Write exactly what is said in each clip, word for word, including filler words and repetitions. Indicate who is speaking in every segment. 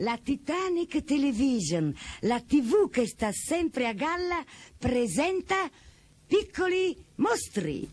Speaker 1: La Titanic Television, la tivù che sta sempre a galla, presenta Piccoli Mostri.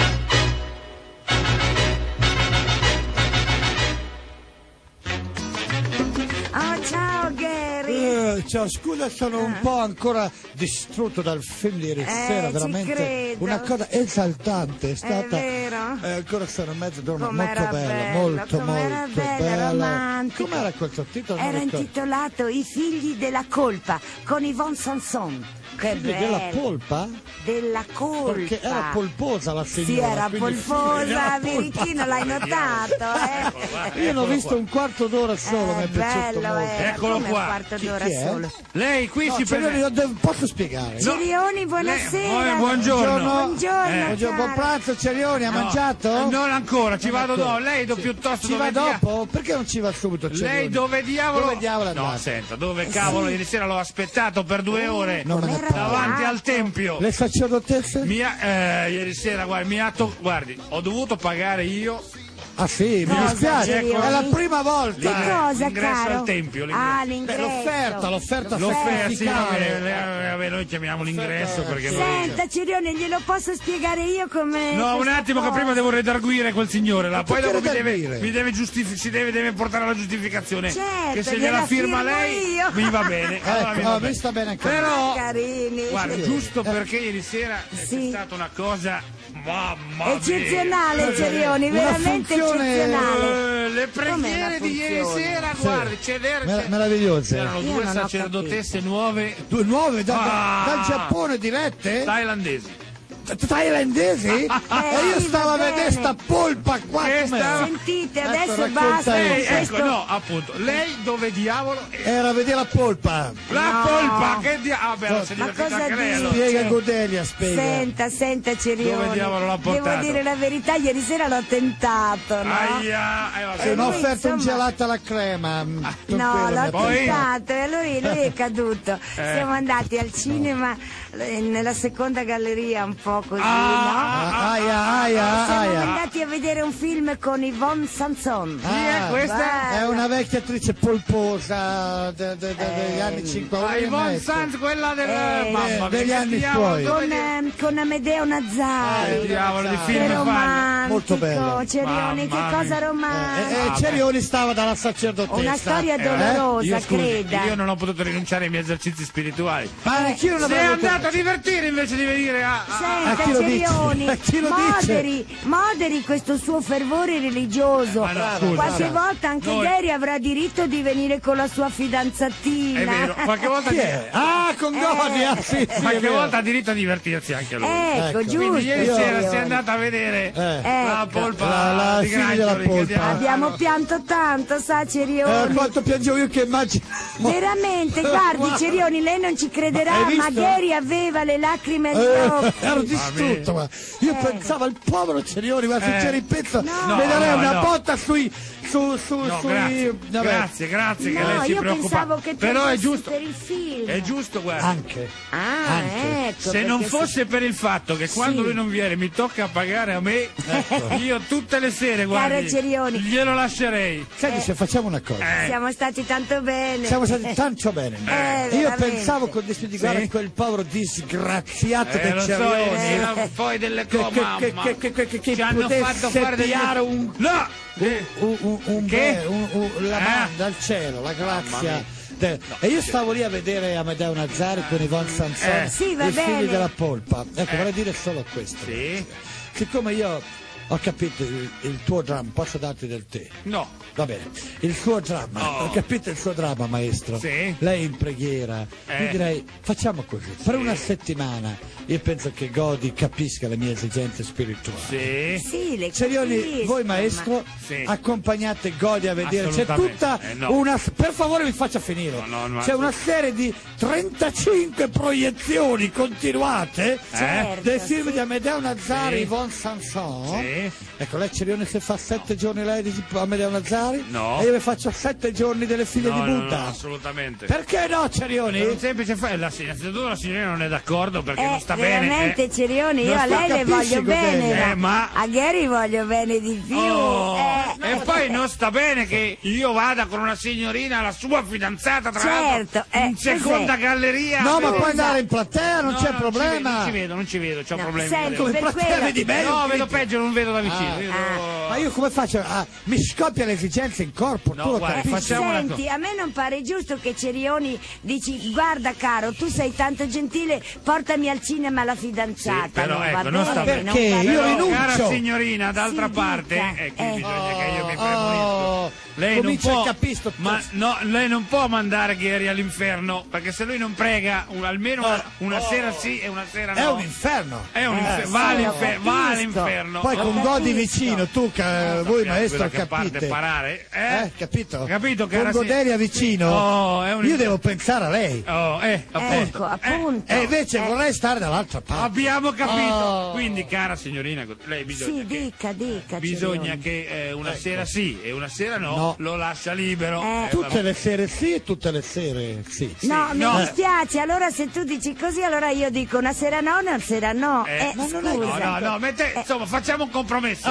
Speaker 1: Oh, ciao Gary.
Speaker 2: Eh, ciao, scusa, sono un po' ancora distrutto dal film di ieri
Speaker 1: Eh,
Speaker 2: sera,
Speaker 1: ci
Speaker 2: veramente
Speaker 1: credo.
Speaker 2: una cosa esaltante, è stata.
Speaker 1: È vero?
Speaker 2: Eh, ancora sono mezzo d'ora,
Speaker 1: Com'era
Speaker 2: molto bella,
Speaker 1: bello,
Speaker 2: molto
Speaker 1: com'era
Speaker 2: molto
Speaker 1: bella,
Speaker 2: bella.
Speaker 1: romantico.
Speaker 2: Com'era quel sottotitolo? Non
Speaker 1: Era
Speaker 2: ricordo.
Speaker 1: intitolato I figli della colpa con Yvonne Sanson. Che
Speaker 2: Figli
Speaker 1: bello.
Speaker 2: della polpa?
Speaker 1: Della colpa.
Speaker 2: Perché era polposa la signora.
Speaker 1: Sì, era
Speaker 2: quindi
Speaker 1: polposa,
Speaker 2: figli della polpa.
Speaker 1: Birichino, l'hai notato, eh?
Speaker 2: Io l'ho visto un quarto d'ora solo,
Speaker 1: Eh,
Speaker 2: mi è piaciuto
Speaker 1: bello,
Speaker 2: molto.
Speaker 1: era
Speaker 3: Eccolo
Speaker 1: come
Speaker 3: qua.
Speaker 1: un quarto
Speaker 2: Chi-
Speaker 1: d'ora
Speaker 2: chi è?
Speaker 1: solo.
Speaker 3: Lei qui
Speaker 2: No,
Speaker 3: si
Speaker 2: cioè,
Speaker 3: presenta.
Speaker 2: io devo- posso spiegare?
Speaker 1: Cerioni, buonasera.
Speaker 3: Lei- buongiorno.
Speaker 1: Buongiorno,
Speaker 3: Eh.
Speaker 2: Buongiorno, buon
Speaker 1: cara.
Speaker 2: pranzo, Cerioni, ha
Speaker 3: No,
Speaker 2: mangiato?
Speaker 3: Non ancora, ci
Speaker 2: Non
Speaker 3: vado
Speaker 2: ancora.
Speaker 3: dopo. Lei do
Speaker 2: Sì.
Speaker 3: piuttosto
Speaker 2: Ci
Speaker 3: dove
Speaker 2: va
Speaker 3: dia-
Speaker 2: dopo? Perché non ci va subito, Cerioni?
Speaker 3: Lei dove diavolo?
Speaker 2: Dove diavolo è
Speaker 3: No,
Speaker 2: andato?
Speaker 3: senta, dove cavolo? Ieri sera l'ho aspettato per due ore
Speaker 2: Non me ne
Speaker 1: Com'era
Speaker 2: parla.
Speaker 3: davanti
Speaker 1: bello.
Speaker 3: al tempio.
Speaker 2: Le sacerdotesse?
Speaker 3: Mi ha- eh, ieri sera, guardi, mi ha to- guardi, ho dovuto pagare io
Speaker 2: Ah sì, mi
Speaker 1: Cosa,
Speaker 2: dispiace,
Speaker 1: Cerioni?
Speaker 2: è la prima
Speaker 1: Che
Speaker 2: volta.
Speaker 1: cosa,
Speaker 3: l'ingresso
Speaker 1: caro?
Speaker 3: al tempio, l'ingresso.
Speaker 1: Ah,
Speaker 2: Beh,
Speaker 1: l'ingresso.
Speaker 2: l'offerta, l'offerta
Speaker 3: l'offerta, sì,
Speaker 2: fiscale.
Speaker 3: vabbè, le- vabbè, noi chiamiamo l'ingresso perché noi-
Speaker 1: Senta, Cerioni, glielo posso spiegare io come...
Speaker 3: No, un
Speaker 1: questa
Speaker 3: attimo che
Speaker 1: cosa?
Speaker 3: prima devo redarguire quel signore là, poi
Speaker 2: perché
Speaker 3: dopo mi deve,
Speaker 2: redarguire?
Speaker 3: mi deve giustifi- si deve, deve portare alla giustificazione.
Speaker 1: Certo,
Speaker 3: che se
Speaker 1: gliela
Speaker 3: gliela firma
Speaker 1: firmo
Speaker 3: lei
Speaker 1: io.
Speaker 3: mi va bene. Allora mi
Speaker 2: Ecco,
Speaker 3: va
Speaker 2: oh,
Speaker 3: bene.
Speaker 2: mi sta bene anche a me.
Speaker 3: Però
Speaker 1: Carini.
Speaker 3: guarda,
Speaker 2: Sì.
Speaker 3: giusto perché ieri sera
Speaker 1: Sì.
Speaker 3: è stata una cosa, mamma mia.
Speaker 1: Eccezionale, Cerioni,
Speaker 2: Una
Speaker 1: veramente
Speaker 2: funzione-
Speaker 1: eccezionale.
Speaker 3: Eh, le
Speaker 1: Com'è
Speaker 3: preghiere
Speaker 1: la
Speaker 3: di ieri
Speaker 1: funzione?
Speaker 3: sera,
Speaker 2: Sì.
Speaker 3: guardi, c'era-
Speaker 2: Mer- meravigliose.
Speaker 3: c'erano
Speaker 1: Io
Speaker 3: due
Speaker 1: non ho
Speaker 3: sacerdotesse nuove
Speaker 2: Due nuove da-
Speaker 3: Ah.
Speaker 2: dal Giappone dirette?
Speaker 3: thailandesi.
Speaker 2: Th- Thailandesi? E io
Speaker 1: sì,
Speaker 2: stavo
Speaker 1: va
Speaker 2: a vedere
Speaker 1: bene.
Speaker 2: sta polpa qua.
Speaker 3: Che
Speaker 2: com'è?
Speaker 3: stava-
Speaker 1: Sentite,
Speaker 2: Ecco,
Speaker 1: adesso
Speaker 2: racconta
Speaker 1: basta
Speaker 2: lei.
Speaker 1: con
Speaker 3: Eh,
Speaker 1: questo...
Speaker 3: ecco, no, appunto, lei dove diavolo è?
Speaker 2: Era a vedere la polpa.
Speaker 3: La
Speaker 1: No.
Speaker 3: polpa, che diavolo! Ah, beh, non si è
Speaker 1: Ma
Speaker 3: divertita
Speaker 1: cosa
Speaker 3: anche lei
Speaker 1: dici?
Speaker 3: allora.
Speaker 2: Spiega Godelia, spiega.
Speaker 1: Senta, senta, Cerioni.
Speaker 3: Dove diavolo l'ha portato?
Speaker 1: Devo dire la verità, ieri sera l'ho tentato, no?
Speaker 3: Aia, eh, vabbè.
Speaker 2: Sì, mi ha
Speaker 1: lui,
Speaker 2: offerto un
Speaker 1: insomma-
Speaker 2: gelato alla crema. mm, con
Speaker 1: No,
Speaker 2: quello mi
Speaker 1: l'ho
Speaker 2: ha
Speaker 3: Poi-
Speaker 1: tentato e allora lui è caduto.
Speaker 3: Eh.
Speaker 1: Siamo andati al cinema eh, nella seconda galleria, un po' così,
Speaker 3: Ah,
Speaker 1: no?
Speaker 2: Ah, aia, aia,
Speaker 1: Siamo
Speaker 2: aia.
Speaker 1: andati a vedere un film con Yvonne Sanson.
Speaker 3: Chi è
Speaker 2: Ah,
Speaker 3: questa?
Speaker 2: È una vecchia attrice polposa de- de- de- degli anni cinquanta.
Speaker 3: Ah, Yvonne Sanz, quella del...
Speaker 1: Eh,
Speaker 3: mamma mia,
Speaker 2: degli
Speaker 3: che
Speaker 2: anni
Speaker 3: diavolo,
Speaker 2: suoi.
Speaker 3: dove
Speaker 1: Con,
Speaker 3: di-
Speaker 1: ehm, con Amedeo Nazzari.
Speaker 3: Che diavolo di
Speaker 1: Che
Speaker 3: film fanno?
Speaker 1: romantico,
Speaker 2: Molto bello.
Speaker 1: Cerioni, che
Speaker 3: Mamma
Speaker 1: cosa
Speaker 3: mia.
Speaker 1: romantica.
Speaker 2: E
Speaker 3: vabbè.
Speaker 2: Cerioni stava dalla sacerdotessa.
Speaker 1: Una storia
Speaker 2: Eh?
Speaker 1: dolorosa,
Speaker 3: Io, scusi,
Speaker 1: creda.
Speaker 3: io non ho potuto rinunciare ai miei esercizi spirituali.
Speaker 2: Ma anch'io non
Speaker 3: Sei
Speaker 2: avevo
Speaker 3: andato a divertire invece di venire a... a-
Speaker 1: Senta,
Speaker 2: chi lo dice?
Speaker 1: Cerioni,
Speaker 2: A chi lo
Speaker 1: moderi, moderi questo suo fervore religioso.
Speaker 3: Ma no, scusi,
Speaker 1: Qualche
Speaker 2: brava.
Speaker 1: volta anche
Speaker 3: Noi-
Speaker 1: Gary avrà diritto di venire con la sua fidanzatina.
Speaker 3: È vero, qualche volta,
Speaker 2: Chi è? Ah, con Godia, sì, sì, è
Speaker 3: qualche
Speaker 2: vero.
Speaker 3: volta ha diritto a divertirsi anche lui.
Speaker 1: Ecco,
Speaker 2: Ecco.
Speaker 1: giusto.
Speaker 3: Quindi ieri
Speaker 2: io-
Speaker 3: sera
Speaker 1: Cerioni.
Speaker 3: sei andata a vedere
Speaker 2: Eh.
Speaker 3: la
Speaker 1: Ecco.
Speaker 3: polpa
Speaker 2: La- la
Speaker 3: di
Speaker 2: figlia della
Speaker 3: Granchioli, che
Speaker 2: polpa.
Speaker 3: diavolo-
Speaker 1: Abbiamo pianto tanto, sa
Speaker 2: Eh,
Speaker 1: Cerioni.
Speaker 2: quanto piangevo io che immagino.
Speaker 1: Veramente, guardi Cerioni, lei non ci crederà,
Speaker 2: Ma hai
Speaker 1: ma
Speaker 2: visto?
Speaker 1: Gary aveva le lacrime agli
Speaker 2: Eh,
Speaker 1: occhi.
Speaker 2: ero distrutto, ma io
Speaker 1: Eh.
Speaker 2: pensavo al povero Cerioni, ma se
Speaker 3: Eh.
Speaker 2: c'era il pezzo
Speaker 1: No.
Speaker 2: mi darei
Speaker 3: No,
Speaker 2: una
Speaker 3: no.
Speaker 2: botta sui su su
Speaker 3: No,
Speaker 2: sui
Speaker 3: grazie,
Speaker 2: vabbè.
Speaker 3: grazie, grazie che
Speaker 1: No,
Speaker 3: lei si
Speaker 1: io
Speaker 3: preoccupa.
Speaker 1: pensavo che
Speaker 3: Però è
Speaker 1: piacesse
Speaker 3: giusto,
Speaker 1: per il film.
Speaker 3: è giusto, guarda.
Speaker 2: Anche.
Speaker 1: Ah,
Speaker 2: Anche.
Speaker 1: ecco.
Speaker 3: Se non
Speaker 1: perché
Speaker 3: fosse per il fatto che quando
Speaker 1: Sì.
Speaker 3: lui non viene mi tocca pagare a me, io tutte le sere, guardi,
Speaker 1: Cerioni.
Speaker 3: glielo lascerei.
Speaker 2: Senti,
Speaker 1: Eh.
Speaker 2: se facciamo una cosa.
Speaker 3: Eh.
Speaker 1: siamo stati tanto bene.
Speaker 2: Siamo stati tanto bene.
Speaker 1: Eh,
Speaker 2: Io
Speaker 1: veramente.
Speaker 2: pensavo con dispetto di guarda
Speaker 3: Sì.
Speaker 2: quel povero disgraziato
Speaker 3: Eh,
Speaker 2: del
Speaker 3: lo so,
Speaker 2: Cerioni.
Speaker 3: ieri sera poi delle
Speaker 2: Che-
Speaker 3: cose,
Speaker 2: che-
Speaker 3: mamma.
Speaker 2: che- che- che- che- che
Speaker 3: ci hanno
Speaker 2: potesse
Speaker 3: fatto fare degli...
Speaker 2: piare un-
Speaker 3: No! Eh,
Speaker 2: un, un, un
Speaker 3: Che?
Speaker 2: be- un- un- la
Speaker 3: Eh?
Speaker 2: banda al cielo, la
Speaker 3: Mamma
Speaker 2: grazia.
Speaker 3: mia.
Speaker 2: de- e io stavo lì a vedere Amedeo Nazzari con Yvonne Sanson,
Speaker 3: Eh.
Speaker 1: Sì, va
Speaker 2: i figli
Speaker 1: bene.
Speaker 2: della polpa. Ecco,
Speaker 3: Eh.
Speaker 2: vorrei dire solo questo.
Speaker 3: Sì?
Speaker 2: Siccome io ho capito il, il tuo dramma, posso darti del tè?
Speaker 3: No.
Speaker 2: Va bene, il suo dramma,
Speaker 3: Oh.
Speaker 2: ho capito il suo dramma, maestro.
Speaker 3: Sì.
Speaker 2: Lei in preghiera,
Speaker 3: Eh.
Speaker 2: io direi facciamo così, per una settimana io penso che Godi capisca le mie esigenze spirituali.
Speaker 3: Sì?
Speaker 1: Sì, le
Speaker 2: Cerioni,
Speaker 1: capisco,
Speaker 2: voi
Speaker 1: ma-
Speaker 2: maestro,
Speaker 3: Sì.
Speaker 2: accompagnate Godi a vedere, c'è
Speaker 3: Assolutamente.
Speaker 2: tutta
Speaker 3: Eh, no.
Speaker 2: una, per favore mi faccia finire,
Speaker 3: No, no, no,
Speaker 2: c'è una serie di trentacinque proiezioni continuate
Speaker 1: Certo,
Speaker 2: del film
Speaker 1: sì.
Speaker 2: di Amedeo Nazzari,
Speaker 3: Sì.
Speaker 2: Yvonne Sanson.
Speaker 3: Sì.
Speaker 2: Ecco, lei Cerioni se fa sette giorni lei di Amedeo Nazzari
Speaker 3: No.
Speaker 2: e io vi faccio sette giorni delle figlie
Speaker 3: No,
Speaker 2: di
Speaker 3: no,
Speaker 2: Buddha.
Speaker 3: no, assolutamente.
Speaker 2: Perché no,
Speaker 3: Per un
Speaker 2: Cerioni?
Speaker 3: semplice fa- la, innanzitutto la signorina non è d'accordo perché
Speaker 1: Eh,
Speaker 3: non sta bene.
Speaker 1: veramente
Speaker 3: eh.
Speaker 1: Cerioni, io
Speaker 2: Non
Speaker 1: a
Speaker 2: sto-
Speaker 1: lei le
Speaker 2: capisci,
Speaker 1: voglio
Speaker 2: Godelia?
Speaker 1: bene,
Speaker 3: Eh, ma-
Speaker 1: a Gary voglio bene di più.
Speaker 3: Oh,
Speaker 1: eh.
Speaker 3: no, E poi non sta bene che io vada con una signorina, la sua fidanzata, tra
Speaker 1: Certo,
Speaker 3: l'altro,
Speaker 1: eh,
Speaker 3: in seconda
Speaker 1: cos'è?
Speaker 3: galleria.
Speaker 2: No, ma
Speaker 3: per-
Speaker 2: puoi andare in platea, non
Speaker 3: No,
Speaker 2: c'è
Speaker 3: no,
Speaker 2: problema.
Speaker 3: Non ci vedo, non ci vedo, c'ho
Speaker 1: No,
Speaker 3: problemi.
Speaker 1: senti,
Speaker 2: Come
Speaker 1: per
Speaker 2: platea
Speaker 1: quello-
Speaker 2: vedi me?
Speaker 3: No, vedo peggio, non vedo da vicino.
Speaker 2: Ah.
Speaker 3: Io
Speaker 1: Ah.
Speaker 3: devo-
Speaker 2: Ma io come faccio? Ah, mi scoppia l'esigenza in corpo,
Speaker 3: No,
Speaker 2: tu lo
Speaker 3: guarda,
Speaker 2: capisci?
Speaker 3: facciamo una
Speaker 1: Senti, a me non pare giusto che Cerioni dici guarda caro, tu sei tanto gentile, portami al cinema la fidanzata.
Speaker 3: Sì, però
Speaker 1: non
Speaker 3: ecco,
Speaker 1: va
Speaker 3: non
Speaker 1: bene,
Speaker 3: sta
Speaker 1: non
Speaker 2: bene.
Speaker 1: va
Speaker 2: Perché?
Speaker 1: bene.
Speaker 2: Io
Speaker 3: Però,
Speaker 2: rinuncio.
Speaker 3: cara signorina, d'altra
Speaker 1: Sì,
Speaker 3: parte,
Speaker 1: dica.
Speaker 3: eh, qui
Speaker 1: Eh.
Speaker 3: bisogna che io mi
Speaker 2: Oh,
Speaker 3: premunisco. Lei non
Speaker 2: comincia
Speaker 3: può,
Speaker 2: a capire sto
Speaker 3: ma
Speaker 2: cazzo.
Speaker 3: no, lei non può mandare Gheri all'inferno, perché se lui non prega un- almeno una, una
Speaker 2: Oh.
Speaker 3: sera sì e una sera no.
Speaker 2: È un inferno.
Speaker 3: È un
Speaker 1: Eh,
Speaker 3: infer-
Speaker 1: sì,
Speaker 3: va,
Speaker 1: lo
Speaker 3: all'infer- va
Speaker 1: capisco.
Speaker 3: all'inferno.
Speaker 2: Poi
Speaker 1: Lo
Speaker 2: con Godi
Speaker 1: capisco.
Speaker 2: vicino, tu, ca- voi
Speaker 3: Sappiamo
Speaker 2: maestro,
Speaker 3: da che parte
Speaker 2: capite.
Speaker 3: parare, eh?
Speaker 2: Eh, capito?
Speaker 3: Capito,
Speaker 2: Con
Speaker 3: cara si-
Speaker 2: Goderia vicino,
Speaker 3: Oh, è un
Speaker 2: io
Speaker 3: infer-
Speaker 2: devo pensare a lei.
Speaker 3: Oh, eh, appunto.
Speaker 1: Ecco, appunto.
Speaker 2: E invece
Speaker 1: Eh,
Speaker 2: vorrei stare dall'altra parte.
Speaker 3: Abbiamo capito.
Speaker 2: Oh.
Speaker 3: Quindi, cara signorina, lei bisogna
Speaker 1: Sì,
Speaker 3: che,
Speaker 1: dica, dica.
Speaker 3: bisogna
Speaker 1: Cerioni.
Speaker 3: che eh, una
Speaker 2: Ecco.
Speaker 3: sera sì e una sera no,
Speaker 2: No.
Speaker 3: lo lascia libero.
Speaker 1: Eh.
Speaker 3: Eh,
Speaker 2: Tutte le sere sì e tutte le sere sì.
Speaker 1: No, mi
Speaker 3: no.
Speaker 1: dispiace, allora se tu dici così, allora io dico una sera no, una sera no.
Speaker 3: Eh,
Speaker 1: Eh,
Speaker 2: ma non è-
Speaker 1: scusa.
Speaker 3: No, no, no, mette- insomma, facciamo un compromesso.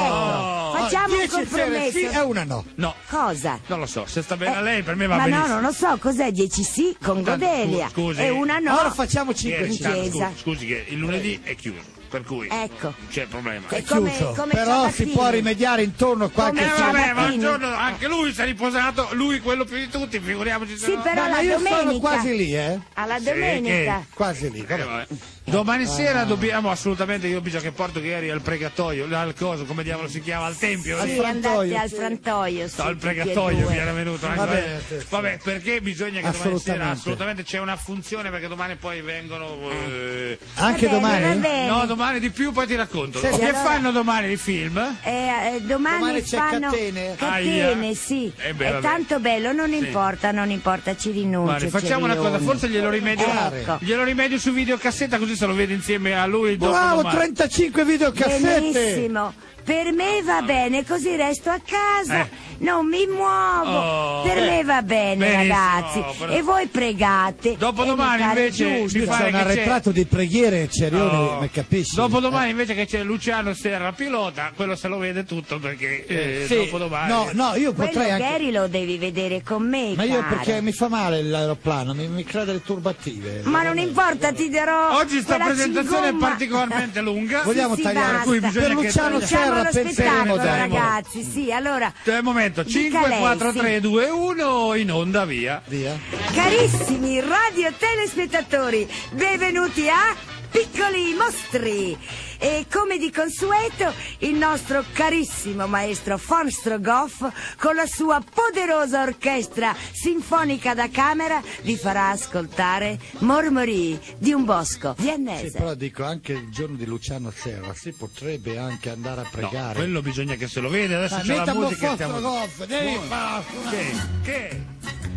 Speaker 2: Oh.
Speaker 1: Ecco, facciamo un
Speaker 2: dieci sere
Speaker 1: compromesso.
Speaker 2: sì e una no.
Speaker 3: No,
Speaker 1: Cosa?
Speaker 3: non lo so, se sta bene a
Speaker 1: Eh,
Speaker 3: lei per me va
Speaker 1: ma
Speaker 3: benissimo.
Speaker 1: no, non lo so, cos'è? dieci sì con
Speaker 3: Tanto,
Speaker 1: Godelia
Speaker 3: scusi.
Speaker 1: e una no.
Speaker 2: Allora facciamo cinque
Speaker 3: Ieri,
Speaker 1: in
Speaker 3: tanto,
Speaker 1: chiesa.
Speaker 3: scusi, scusi che il lunedì è chiuso, per cui
Speaker 1: Ecco.
Speaker 3: non c'è problema.
Speaker 1: È
Speaker 2: È
Speaker 1: come-
Speaker 2: chiuso.
Speaker 1: come
Speaker 2: Però
Speaker 1: Ciabattini.
Speaker 2: si può rimediare intorno a qualche
Speaker 3: Eh
Speaker 1: Come
Speaker 3: vabbè, ma
Speaker 1: Ciabattini.
Speaker 3: un giorno anche lui si è riposato, lui quello più di tutti, figuriamoci se
Speaker 1: Sì,
Speaker 3: no.
Speaker 1: però
Speaker 2: Ma
Speaker 1: la
Speaker 2: io
Speaker 1: domenica.
Speaker 2: sono quasi lì, eh?
Speaker 1: Alla
Speaker 3: Sì,
Speaker 1: domenica.
Speaker 3: che-
Speaker 2: Quasi lì.
Speaker 3: Eh,
Speaker 2: vabbè.
Speaker 3: vabbè. Domani sera dobbiamo assolutamente, io bisogna che porto Gheri al pregatoio, al coso, come diavolo si chiama, al tempio.
Speaker 2: Al
Speaker 3: lì.
Speaker 1: Sì, andate
Speaker 2: frantoio,
Speaker 1: al
Speaker 2: sì.
Speaker 1: frantoio. Sì,
Speaker 3: No, il
Speaker 1: tutti e
Speaker 3: pregatoio
Speaker 1: due.
Speaker 3: mi era venuto anche
Speaker 2: Va
Speaker 3: a me.
Speaker 2: bene, sì, sì.
Speaker 3: Vabbè, perché bisogna che domani sera
Speaker 2: Assolutamente.
Speaker 3: assolutamente c'è una funzione, perché domani poi vengono eh,
Speaker 2: Anche
Speaker 1: Va bene, va
Speaker 2: domani?
Speaker 1: bene.
Speaker 3: no, domani di più, poi ti racconto.
Speaker 2: Sì,
Speaker 3: che
Speaker 1: allora-
Speaker 3: fanno domani i film?
Speaker 1: Eh, eh, domani,
Speaker 2: Domani c'è
Speaker 1: fanno
Speaker 2: Catene.
Speaker 1: Catene,
Speaker 3: Aia.
Speaker 1: sì.
Speaker 3: Eh beh,
Speaker 1: è
Speaker 3: vabbè.
Speaker 1: tanto bello, non importa, non importa, ci rinuncio.
Speaker 3: Guardi, facciamo una cosa,
Speaker 1: Cerioni.
Speaker 3: forse glielo rimedio,
Speaker 1: Ecco.
Speaker 3: glielo rimedio su videocassetta, così se lo vede insieme a lui dopo
Speaker 2: Bravo,
Speaker 3: domani.
Speaker 2: trentacinque videocassette!
Speaker 1: Benissimo. Per me va bene, così resto a casa,
Speaker 3: Eh.
Speaker 1: non mi muovo.
Speaker 3: Oh,
Speaker 1: per
Speaker 3: eh.
Speaker 1: me va bene,
Speaker 3: Benissimo,
Speaker 1: ragazzi.
Speaker 3: però-
Speaker 1: E voi pregate.
Speaker 3: Dopodomani,
Speaker 1: e mi pare
Speaker 3: invece,
Speaker 1: giusto.
Speaker 3: mi
Speaker 2: Io
Speaker 3: pare
Speaker 2: sono un
Speaker 3: che c'è-
Speaker 2: arretrato di preghiere, Cerioni,
Speaker 3: Oh.
Speaker 2: mi capisci?
Speaker 3: Dopodomani invece che c'è Luciano Serra pilota, quello se lo vede tutto perché eh,
Speaker 2: Eh, sì.
Speaker 3: dopodomani.
Speaker 2: No, no, io
Speaker 1: Quello
Speaker 2: potrei anche...
Speaker 1: Gary lo devi vedere con me,
Speaker 2: Ma io
Speaker 1: caro.
Speaker 2: perché mi fa male l'aeroplano, mi, mi crea delle turbative.
Speaker 1: Ma non importa, ti darò.
Speaker 3: Oggi sta
Speaker 1: quella
Speaker 3: presentazione è
Speaker 1: cingomma.
Speaker 3: particolarmente lunga.
Speaker 2: Vogliamo
Speaker 1: Sì, sì,
Speaker 2: tagliare
Speaker 1: basta.
Speaker 3: Qui bisogna
Speaker 2: per
Speaker 3: che
Speaker 2: Luciano
Speaker 3: taglia-
Speaker 1: Facciamo
Speaker 2: Serra
Speaker 1: lo
Speaker 2: penseremo
Speaker 1: spettacolo,
Speaker 2: dopo.
Speaker 1: ragazzi, sì, allora.
Speaker 3: È il momento,
Speaker 1: Dica
Speaker 3: cinque,
Speaker 1: lei,
Speaker 3: quattro,
Speaker 1: sì.
Speaker 3: tre, due, uno, in onda, via.
Speaker 2: Via.
Speaker 1: Carissimi radio telespettatori, benvenuti a Piccoli Mostri. E come di consueto, il nostro carissimo maestro von Strogoff, con la sua poderosa orchestra sinfonica da camera, vi farà ascoltare Mormori di un bosco
Speaker 2: Sì,
Speaker 1: viennese.
Speaker 2: però dico, anche il giorno di Luciano Serra si potrebbe anche andare a
Speaker 3: No,
Speaker 2: pregare.
Speaker 3: quello bisogna che se lo vede, adesso
Speaker 2: Ma
Speaker 3: c'è la
Speaker 2: metta
Speaker 3: musica e
Speaker 2: un
Speaker 3: stiamo...
Speaker 2: Goff, devi fare una-
Speaker 3: Che? Che?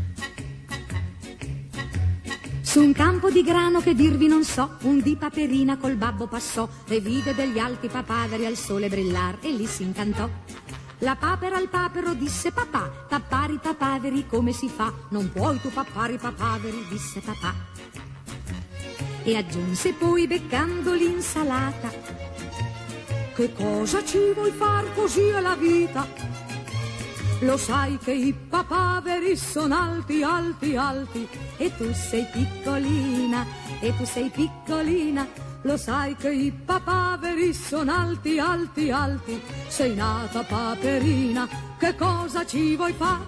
Speaker 4: Su un campo di grano che dirvi non so, un di paperina col babbo passò e vide degli alti papaveri al sole brillar e lì si incantò. La papera al papero disse papà, tappare i papaveri come si fa? Non puoi tu pappare i papaveri, disse papà. E aggiunse poi beccando l'insalata, che cosa ci vuoi far, così è la vita? Lo sai che i papaveri sono alti, alti, alti, e tu sei piccolina, e tu sei piccolina. Lo sai che i papaveri sono alti, alti, alti, sei nata paperina, che cosa ci vuoi fare?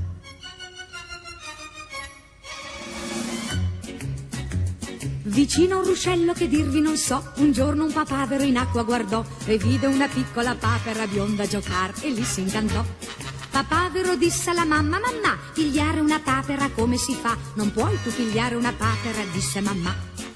Speaker 4: Vicino a un ruscello che dirvi non so, un giorno un papavero in acqua guardò e vide una piccola papera bionda giocar e lì si incantò. Papavero disse alla mamma, mamma, pigliare una papera come si fa? Non puoi tu pigliare una papera, disse mamma.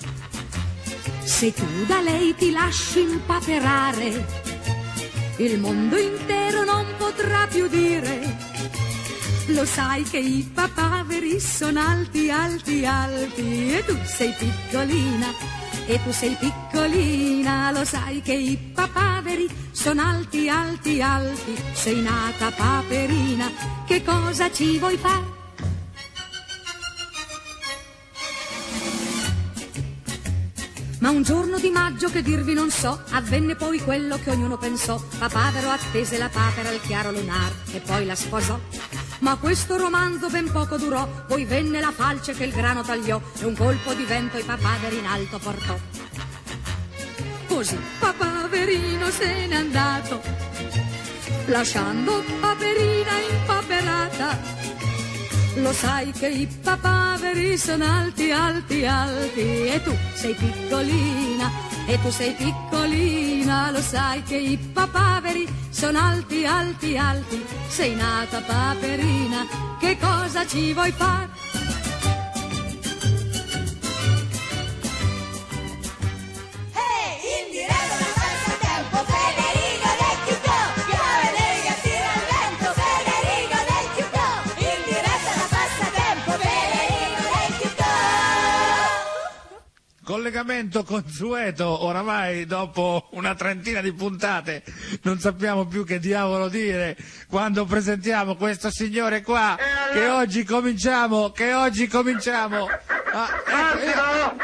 Speaker 4: Se tu da lei ti lasci impaperare, il mondo intero non potrà più dire. Lo sai che i papaveri sono alti, alti, alti, e tu sei piccolina, e tu sei piccolina. Lo sai che i papaveri sono alti, alti, alti, sei nata paperina, che cosa ci vuoi fare? Ma un giorno di maggio che dirvi non so, avvenne poi quello che ognuno pensò. Papavero attese la papera al chiaro lunar e poi la sposò. Ma questo romanzo ben poco durò, poi venne la falce che il grano tagliò e un colpo di vento i papaveri in alto portò. Così Papaverino se n'è andato, lasciando Paperina impaperata. Lo sai che i papaveri sono alti, alti, alti, e tu sei piccolina, e tu sei piccolina. Lo sai che i papaveri sono alti, alti, alti, sei nata Paperina, che cosa ci vuoi fare?
Speaker 3: Collegamento consueto, oramai dopo una trentina di puntate non sappiamo più che diavolo dire quando presentiamo questo signore qua, che oggi cominciamo, che oggi cominciamo. Ah,
Speaker 5: Massimo!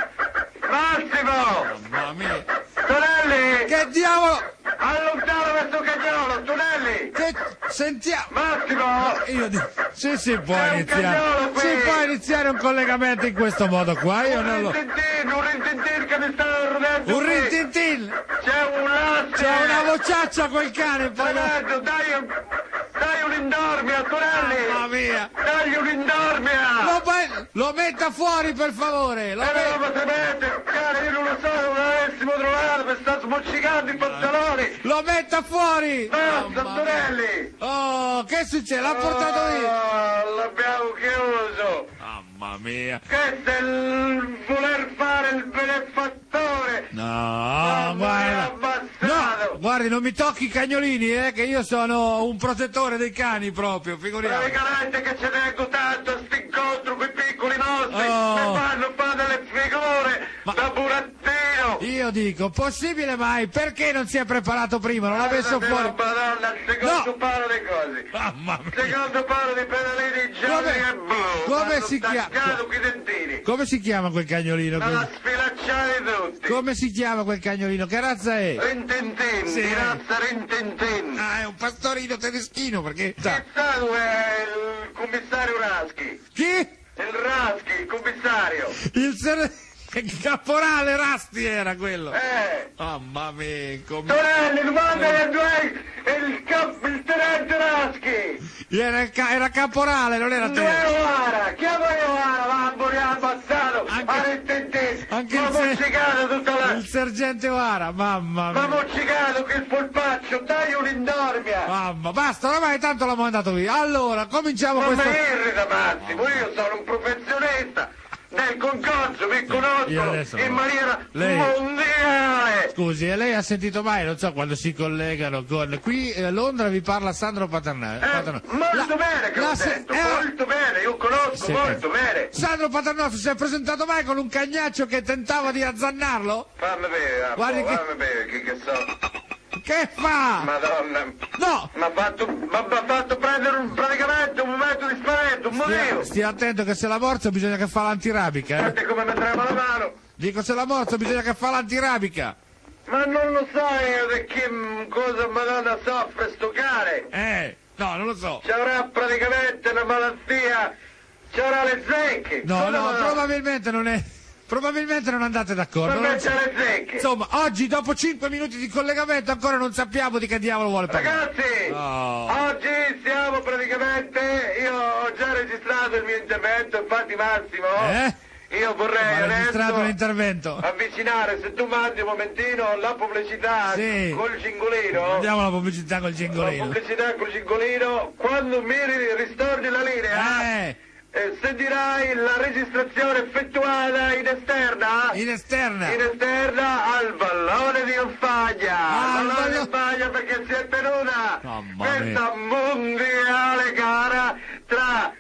Speaker 5: Massimo!
Speaker 3: Mamma mia!
Speaker 5: Tonelli!
Speaker 3: Che diavolo!
Speaker 5: Allontano questo cagnolo, Tonelli!
Speaker 3: Che sentiamo!
Speaker 5: Massimo!
Speaker 3: Io dico, sì, si può
Speaker 5: È un
Speaker 3: iniziare.
Speaker 5: cagnolo qui.
Speaker 3: Si può iniziare un collegamento in questo modo qua. Io non
Speaker 5: Un
Speaker 3: lo.
Speaker 5: rintintin, un rintintin che mi sta rodendo
Speaker 3: Un
Speaker 5: qui.
Speaker 3: rintintin!
Speaker 5: C'è un latte!
Speaker 3: C'è una vociaccia quel cane, poi lo-
Speaker 5: Tonelli, dai un... Dai un'indormia, Tonelli!
Speaker 3: Mamma mia!
Speaker 5: Dai un'indormia!
Speaker 3: Lo, be- lo metta fuori per favore! Lo
Speaker 5: E
Speaker 3: me-
Speaker 5: non si mette, cane, io non lo so, non l'avessimo trovato, mi sta smoccicando i pantaloni!
Speaker 3: Lo metta fuori!
Speaker 5: Basta,
Speaker 3: Mamma mia.
Speaker 5: Tonelli!
Speaker 3: Oh, che succede? L'ha portato via!
Speaker 5: Oh, l'abbiamo chiuso!
Speaker 3: Mamma mia!
Speaker 5: Questo è il voler fare il benefattore!
Speaker 3: No,
Speaker 5: Mamma mia,
Speaker 3: guarda.
Speaker 5: abbassato.
Speaker 3: No, guardi, non mi tocchi i cagnolini, eh, che io sono un protettore dei cani proprio, figuriamoci.
Speaker 5: Praticamente che ci tengo tanto a st'incontro con i piccoli nostri!
Speaker 3: Oh.
Speaker 5: Mi fanno fare delle figure
Speaker 3: Ma-
Speaker 5: da burattino!
Speaker 3: Io dico, possibile mai? Perché non si è preparato prima? Non l'ha messo
Speaker 5: Guarda,
Speaker 3: fuori?
Speaker 5: Madonna, il secondo
Speaker 3: No.
Speaker 5: paro di cose!
Speaker 3: Mamma
Speaker 5: Il
Speaker 3: mia!
Speaker 5: secondo paro di pedalini gialli
Speaker 3: Come-
Speaker 5: e blu!
Speaker 3: come
Speaker 5: Hanno
Speaker 3: si chiama?
Speaker 5: staccato quei dentini!
Speaker 3: Come si chiama quel cagnolino?
Speaker 5: Non la
Speaker 3: Quel-
Speaker 5: sfilacciati tutti!
Speaker 3: Come si chiama quel cagnolino? Che razza è?
Speaker 5: Rintintin,
Speaker 3: Sì.
Speaker 5: di razza Rintintin!
Speaker 3: Ah, è un pastorino tedeschino, perché...
Speaker 5: Chissà dov'è il commissario Raschi?
Speaker 3: Chi?
Speaker 5: Il Raschi, il commissario!
Speaker 3: Il ser... il caporale Rasti era quello.
Speaker 5: Eh!
Speaker 3: Mamma mia, come...
Speaker 5: Tonelli, domanda che tu hai il, cap- il tenente Raschi!
Speaker 3: Era, il ca- era caporale, non era
Speaker 5: Dove
Speaker 3: te.
Speaker 5: è Ovara? Chiama Ovara, mamma mia, ammazzato!
Speaker 3: Anche-
Speaker 5: A Rintintin!
Speaker 3: Anche
Speaker 5: Ma
Speaker 3: il, ser-
Speaker 5: moccicato tutta la...
Speaker 3: il sergente Vara, mamma
Speaker 5: Ma
Speaker 3: mia.
Speaker 5: moccicato che il polpaccio, dai un'indormia!
Speaker 3: Mamma, basta, ormai tanto l'ho mandato via. Allora, cominciamo
Speaker 5: Non mi
Speaker 3: questo...
Speaker 5: irrita, Massimo, io sono un professionista del concorso, mi
Speaker 3: Io
Speaker 5: conoscono
Speaker 3: adesso
Speaker 5: in
Speaker 3: no.
Speaker 5: maniera
Speaker 3: Lei-
Speaker 5: mondiale!
Speaker 3: Scusi, e lei ha sentito mai, non so, quando si collegano con... Qui a Londra vi parla Sandro Paternò.
Speaker 5: Eh, molto bene che l'ho detto, molto bene, io conosco
Speaker 3: Sì.
Speaker 5: molto bene!
Speaker 3: Sandro Paternò si è presentato mai con un cagnaccio che tentava di azzannarlo?
Speaker 5: Fammi vedere,
Speaker 3: Guardi che-
Speaker 5: fammi vedere chi che so.
Speaker 3: Che fa?
Speaker 5: Madonna,
Speaker 3: No!
Speaker 5: mi ha fatto, m'ha- m'ha fatto prendere un, praticamente un momento di spavento, un
Speaker 3: Stia,
Speaker 5: motivo!
Speaker 3: stia attento che se la morsa bisogna che fa l'antirabica, eh?
Speaker 5: Guarda come mi trema la mano!
Speaker 3: Dico, se la morsa bisogna che fa l'antirabica.
Speaker 5: Ma non lo sai io di che mm, cosa Madonna soffre sto cane!
Speaker 3: Eh, no, non lo so.
Speaker 5: Ci avrà praticamente una malattia, ci avrà le zecche!
Speaker 3: No,
Speaker 5: Cosa
Speaker 3: no,
Speaker 5: ma-
Speaker 3: probabilmente non è... Probabilmente non andate d'accordo.
Speaker 5: Ma
Speaker 3: non
Speaker 5: c'ha
Speaker 3: so.
Speaker 5: le zecche!
Speaker 3: Insomma, oggi dopo cinque minuti di collegamento ancora non sappiamo di che diavolo vuole parlare.
Speaker 5: Ragazzi,
Speaker 3: Oh.
Speaker 5: oggi siamo praticamente, io ho già registrato il mio intervento, infatti Massimo,
Speaker 3: Eh?
Speaker 5: io vorrei
Speaker 3: Ha registrato
Speaker 5: adesso
Speaker 3: l'intervento.
Speaker 5: avvicinare, se tu mandi un momentino la pubblicità
Speaker 3: Sì.
Speaker 5: col cingolino,
Speaker 3: Andiamo alla pubblicità col
Speaker 5: la
Speaker 3: cingolino.
Speaker 5: pubblicità col cingolino, quando mi ri- ristorni la linea,
Speaker 3: Eh,
Speaker 5: eh, sentirai la registrazione effettuata in esterna.
Speaker 3: in esterna.
Speaker 5: In esterna al Vallone di Alfagna,
Speaker 3: Ah,
Speaker 5: al
Speaker 3: al
Speaker 5: Vallone di
Speaker 3: Vallo-
Speaker 5: Alfagna perché si è tenuta
Speaker 3: Mamma
Speaker 5: questa mondiale gara tra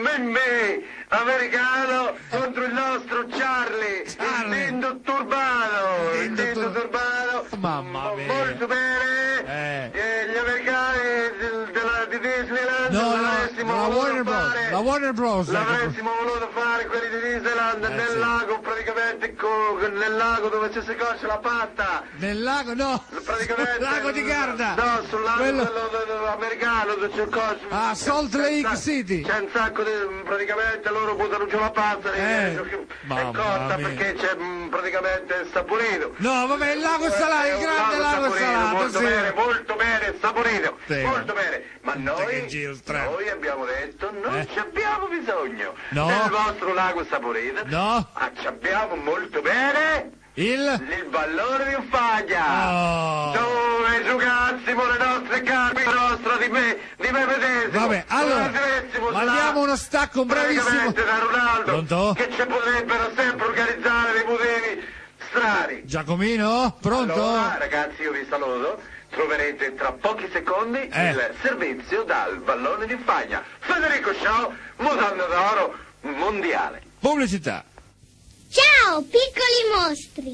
Speaker 5: Memme americano contro il nostro Charlie,
Speaker 3: Charlie.
Speaker 5: il Dindo Turbano,
Speaker 3: Il
Speaker 5: il
Speaker 3: Dindo
Speaker 5: Dindo
Speaker 3: Tur-
Speaker 5: Turbano,
Speaker 3: Mamma
Speaker 5: mo-
Speaker 3: mia.
Speaker 5: molto bene,
Speaker 3: Eh.
Speaker 5: Eh, gli americani del- della, di Disneyland
Speaker 3: No,
Speaker 5: non
Speaker 3: no,
Speaker 5: avessimo
Speaker 3: no, Warner Bros.
Speaker 5: fare,
Speaker 3: La Warner Bros.
Speaker 5: l'avressimo voluto fare quelli di Disneyland
Speaker 3: Eh,
Speaker 5: nel
Speaker 3: sì.
Speaker 5: lago, praticamente co- nel lago dove ci si cosce la pasta.
Speaker 3: Nel lago, no!
Speaker 5: Praticamente
Speaker 3: Sul lago di Garda!
Speaker 5: No, sul lago
Speaker 3: Quello-
Speaker 5: quello, quello americano dove c'è il coso.
Speaker 3: Ah, Salt Lake
Speaker 5: C'è un sa-
Speaker 3: City.
Speaker 5: C'è un sacco di, praticamente loro buttano giù la pasta
Speaker 3: Eh,
Speaker 5: e è
Speaker 3: mamma
Speaker 5: cotta
Speaker 3: mia.
Speaker 5: perché c'è mm, praticamente saporito.
Speaker 3: No, vabbè, il lago salato,
Speaker 5: È
Speaker 3: il
Speaker 5: un
Speaker 3: grande lago
Speaker 5: saporito,
Speaker 3: salato,
Speaker 5: molto
Speaker 3: sì.
Speaker 5: bene, molto bene, saporito,
Speaker 3: Sì,
Speaker 5: molto
Speaker 3: ma-
Speaker 5: bene. Ma
Speaker 3: che
Speaker 5: noi,
Speaker 3: giro strano.
Speaker 5: noi abbiamo detto non
Speaker 3: Eh?
Speaker 5: ci abbiamo bisogno
Speaker 3: No.
Speaker 5: del vostro lago saporito.
Speaker 3: No.
Speaker 5: Ma ci abbiamo molto bene
Speaker 3: Il...
Speaker 5: il ballone di Uffagna.
Speaker 3: Oh.
Speaker 5: Dove giocassimo le nostre carte, la nostra di me, di me medesimo.
Speaker 3: Vabbè, allora,
Speaker 5: Dove andressimo
Speaker 3: mandiamo
Speaker 5: là,
Speaker 3: uno stacco, un bravissimo...
Speaker 5: praticamente da Ronaldo,
Speaker 3: Pronto?
Speaker 5: che ci potrebbero sempre organizzare dei budini strani.
Speaker 3: Giacomino? Pronto?
Speaker 5: Allora, ragazzi, io vi saluto. Troverete tra pochi secondi
Speaker 3: Eh.
Speaker 5: il servizio dal ballone di Uffagna. Federico Show, Mutande d'Oro mondiale.
Speaker 3: Pubblicità.
Speaker 6: Ciao, piccoli mostri!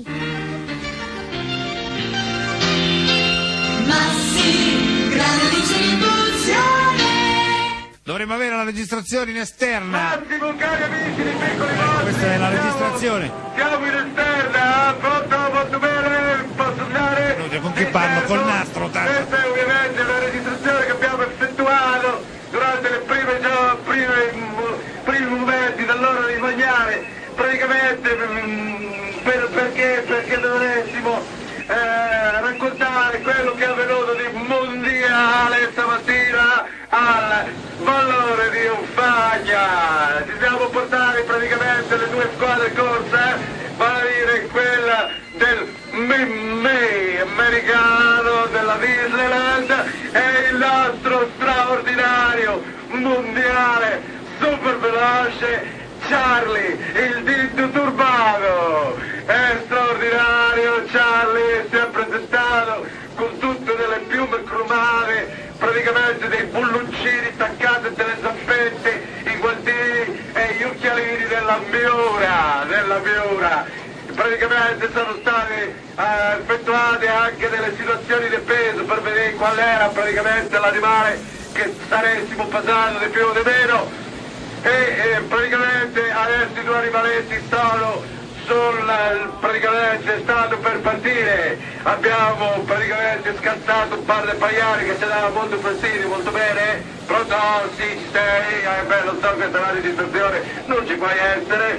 Speaker 7: Massi, grande distribuzione.
Speaker 3: Dovremmo avere la registrazione in esterna.
Speaker 5: Massimo, cari amici di Piccoli Mostri.
Speaker 3: Questa è la
Speaker 5: siamo-
Speaker 3: registrazione.
Speaker 5: Siamo in esterna, pronto, molto bene, posso andare?
Speaker 3: No, con chi parlo?
Speaker 5: Certo.
Speaker 3: Col nastro, tanto.
Speaker 5: Questa è ovviamente la registrazione che abbiamo effettuato durante le prime, gio- prime, mm, primi momenti dell'ora di mangiare. Praticamente mm, per- perché, perché dovressimo eh, raccontare quello che è avvenuto di mondiale stamattina al Ballone di Uffagna. Ci siamo portati praticamente le due squadre corse, vale a dire quella del Mimmi americano della Disneyland e il nostro straordinario mondiale super veloce Charlie, il dito turbato. È straordinario, Charlie si è presentato con tutte delle piume cromate, praticamente dei bulloncini staccati delle zampette, i guantini e gli occhialini della Miura, della Miura. Praticamente sono state eh, effettuate anche delle situazioni di peso per vedere qual era praticamente l'animale che saressimo passato di più o di meno. E eh, praticamente adesso i due animaletti sono sul, praticamente stanno per partire. Abbiamo praticamente scattato un par di pagliari che ci dava molto fastidio, molto bene. Pronto? Sì, ci sei? Eh, beh, lo so, questa è la registrazione, non ci puoi essere.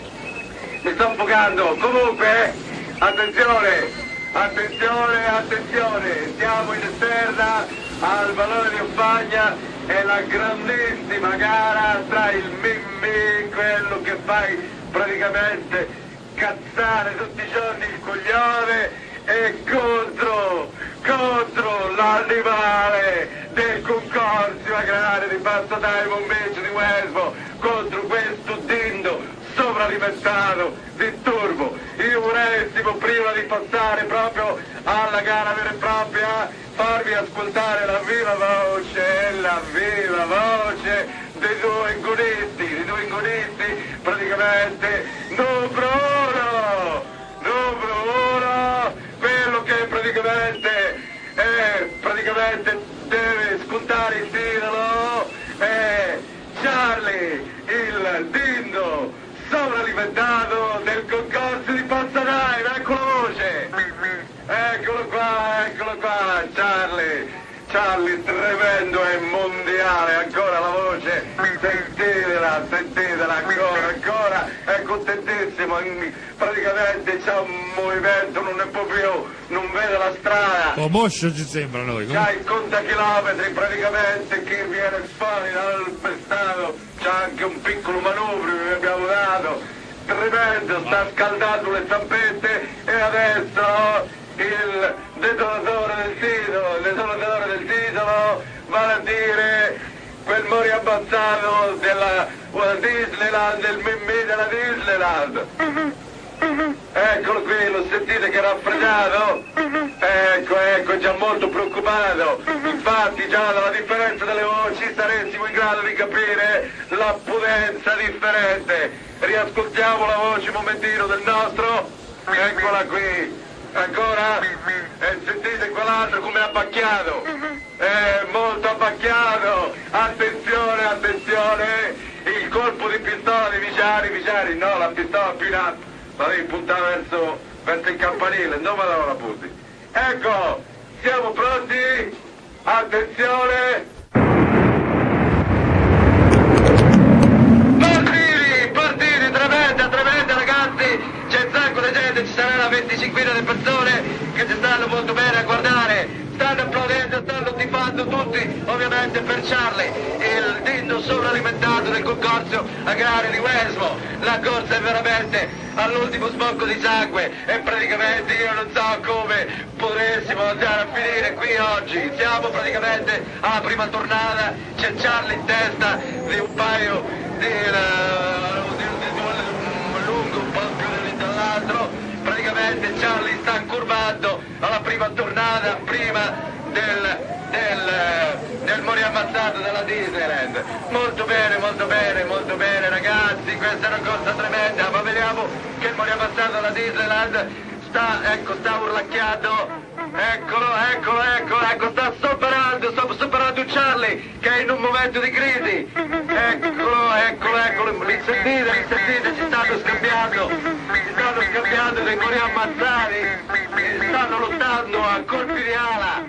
Speaker 5: Mi sto affogando. Comunque, attenzione, attenzione, attenzione, siamo in esterna al Ballone di Uffagna. È la grandissima gara tra il Mimmi, quello che fai praticamente cazzare tutti i giorni il coglione, e contro, contro l'animale del concorsio agrario di Bassa Diamond Beach di Westmo, contro questo dindo sovralimentato di turbo. Io vorressimo, prima di passare proprio alla gara vera e propria, farvi ascoltare la viva voce, la viva voce dei due ingonisti, dei due ingonisti, praticamente numero uno, numero uno, quello che praticamente è, praticamente deve scontare il titolo, è Charlie, il dindo sovralimentato del concorso di Passanai. Ecco la voce, eccolo qua, eccolo qua, Charlie, Charlie tremendo e mondiale, ancora la voce, sentitela, sentitela, ancora, ancora, è contentissimo, praticamente c'ha un movimento, non ne può più, non vede la strada.
Speaker 3: Oh, moscio ci sembra a noi.
Speaker 5: C'ha il contachilometri, praticamente chi viene fuori dal pestato, c'ha anche un piccolo manubrio che abbiamo dato, tremendo, sta scaldando le zampette e adesso il detonatore del titolo, il detonatore del titolo, vale a dire quel mori abbazzato della Disneyland, del Mimmi della Disneyland. Eccolo qui, lo sentite che è raffreddato? Ecco, ecco, già molto preoccupato. Infatti già dalla differenza delle voci saressimo in grado di capire la potenza differente. Riascoltiamo la voce un momentino del nostro. Eccola qui. Ancora? E sentite quell'altro come ha bacchiato. è molto abbacchiato, attenzione, attenzione, il colpo di pistola di Viciari, Viciari, no, la pistola più in alto, la devi puntare verso, verso il campanile, non me la punti. Ecco, siamo pronti? Attenzione! Partiti, partiti, tremenda, tremenda ragazzi! C'è un sacco di gente, ci sarà una venticinquina di persone che ci stanno molto bene a guardare. Stanno applaudendo, stanno tifando tutti, ovviamente per Charlie, il dito sovralimentato del consorzio agrario di Wesmo. La corsa è veramente all'ultimo sbocco di sangue e praticamente io non so come potessimo andare a finire qui oggi. Siamo praticamente alla prima tornata, c'è Charlie in testa di un paio di, uh, di, di, di un lungo un po' più dall'altro. Praticamente Charlie sta curvando alla prima tornata, prima del, del, del morire ammazzato della Disneyland. Molto bene, molto bene, molto bene ragazzi, questa è una cosa tremenda, ma vediamo che il morire ammazzato della Disneyland sta, ecco, sta urlacchiando. Eccolo, eccolo, eccolo, ecco, sta superando, sta superando Charlie che è in un momento di crisi. Eccolo, eccolo, eccolo, li sentite, li sentite, ci stanno scambiando, ci stanno scambiando dei morire ammazzati, stanno lottando a colpi di ala,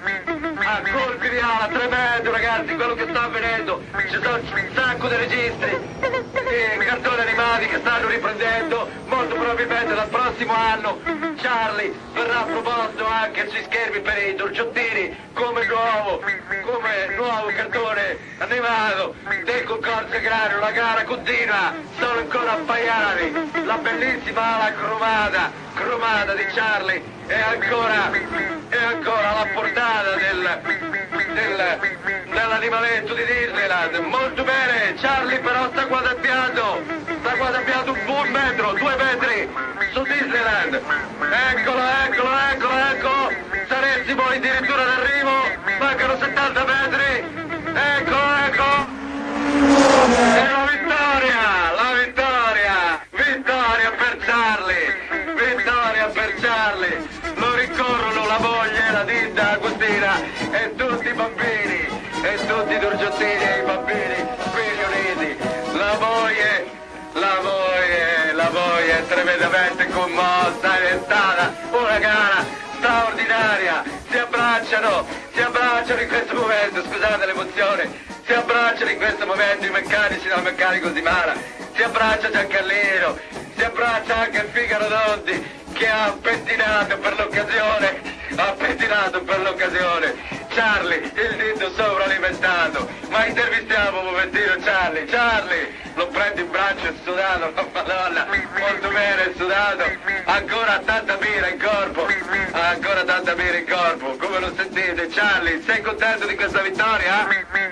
Speaker 5: a colpi di ala, tremendo ragazzi quello che sta avvenendo. Ci sono un sacco di registri di cartoni animati che stanno riprendendo, molto probabilmente dal prossimo anno Charlie verrà proposto anche sui schermi per i dolciottini come nuovo, come nuovo cartone animato del concorso agrario. La gara continua, sono ancora appaiati, la bellissima ala cromata, cromata di Charlie è ancora, è ancora alla portata del, del, dell'animaletto di Disneyland. Molto bene, Charlie però sta guadagnando, sta guadagnando un buon metro, due metri su Disneyland. Eccolo, eccolo, eccolo, eccolo, saremo addirittura d'arrivo, mancano settanta metri, eccolo, eccolo, e la vittoria, la vittoria, vittoria per Charlie, vittoria per Charlie, lo ricorrono la moglie, la Dinda, Agustina e tutti i bambini, e tutti i dorgiottini e i bambini qui uniti, la moglie, la moglie, la moglie è tremendamente commossa ed è stata una gara straordinaria, si abbracciano, si abbracciano in questo momento, scusate l'emozione, si abbracciano in questo momento i meccanici dal meccanico di Mara, si abbraccia Giancarlino, si abbraccia anche Figaro Dondi che ha pettinato per l'occasione, ha pettinato per l'occasione. Charlie, il dito sovralimentato, ma intervistiamo un momentino Charlie, Charlie, lo prendo in braccio, è sudato, oh, madonna, molto bene, è sudato, ancora tanta birra in corpo, ancora tanta birra in corpo, come lo sentite Charlie, sei contento di questa vittoria?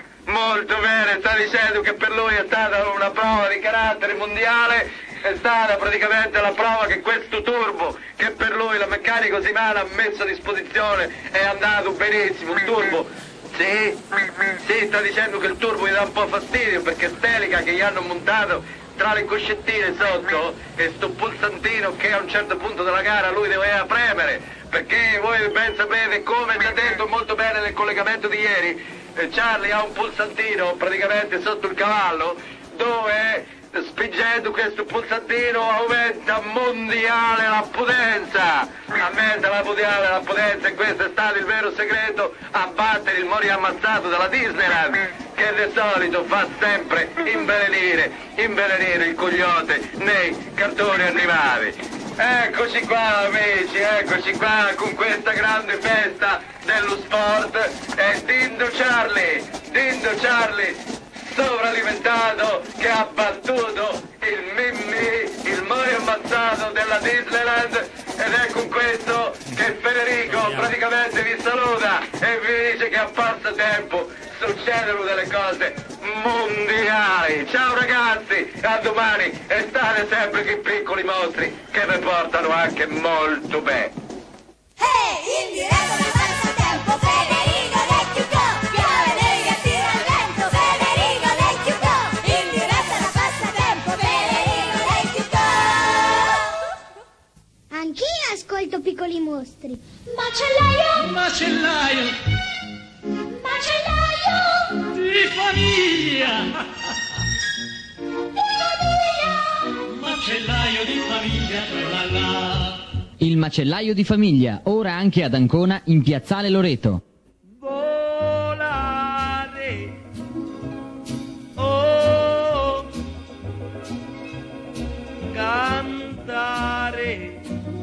Speaker 5: Molto bene, sta dicendo che per lui è stata una prova di carattere mondiale, è stata praticamente la prova che questo turbo che per lui la Meccanico Simana ha messo a disposizione è andato benissimo, un turbo, sì, sì, sta dicendo che il turbo gli dà un po' fastidio perché Stelica che gli hanno montato tra le coscettine sotto e sto pulsantino che a un certo punto della gara lui doveva premere, perché voi ben sapete, come già detto molto bene nel collegamento di ieri, Charlie ha un pulsantino praticamente sotto il cavallo dove spingendo questo pulsantino aumenta mondiale la potenza, aumenta la mondiale la potenza e questo è stato il vero segreto a battere il morire ammazzato della Disneyland che di solito fa sempre invelenire, invelenire il cogliote nei cartoni animati. Eccoci qua amici, eccoci qua con questa grande festa dello sport e Dindo Charlie, Dindo Charlie sovralimentato che ha battuto il Mimmi, il morire ammazzato della Disneyland ed è con questo che Federico praticamente vi saluta e vi dice che a passatempo succedono delle cose mondiali. Ciao ragazzi, a domani e state sempre che piccoli mostri che vi portano anche molto bene.
Speaker 7: Hey, in diretta da passatempo, Federico Vecchio Go, piove dei gatti al vento, Federico Vecchio Go, in diretta da passatempo, Federico Vecchio Go.
Speaker 6: Anch'io ascolto Piccoli Mostri.
Speaker 7: Macellaio,
Speaker 8: Macellaio, macellaio di famiglia, la la.
Speaker 9: Il macellaio di famiglia, ora anche ad Ancona, in Piazzale Loreto.
Speaker 8: Volare, oh, cantare,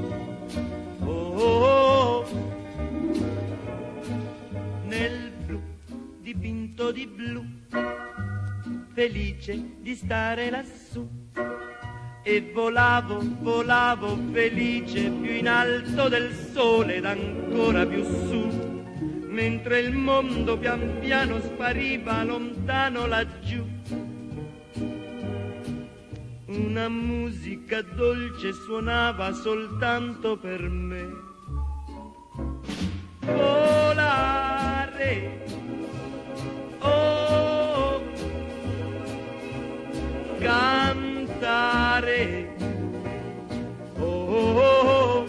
Speaker 8: oh, nel blu dipinto di blu, felice di stare lassù. E volavo, volavo felice più in alto del sole ed ancora più su, mentre il mondo pian piano spariva lontano laggiù. Una musica dolce suonava soltanto per me. Volare, oh, cantare, oh, oh, oh,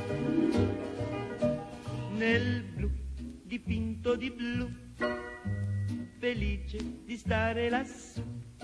Speaker 8: nel blu dipinto di blu, felice di stare lassù.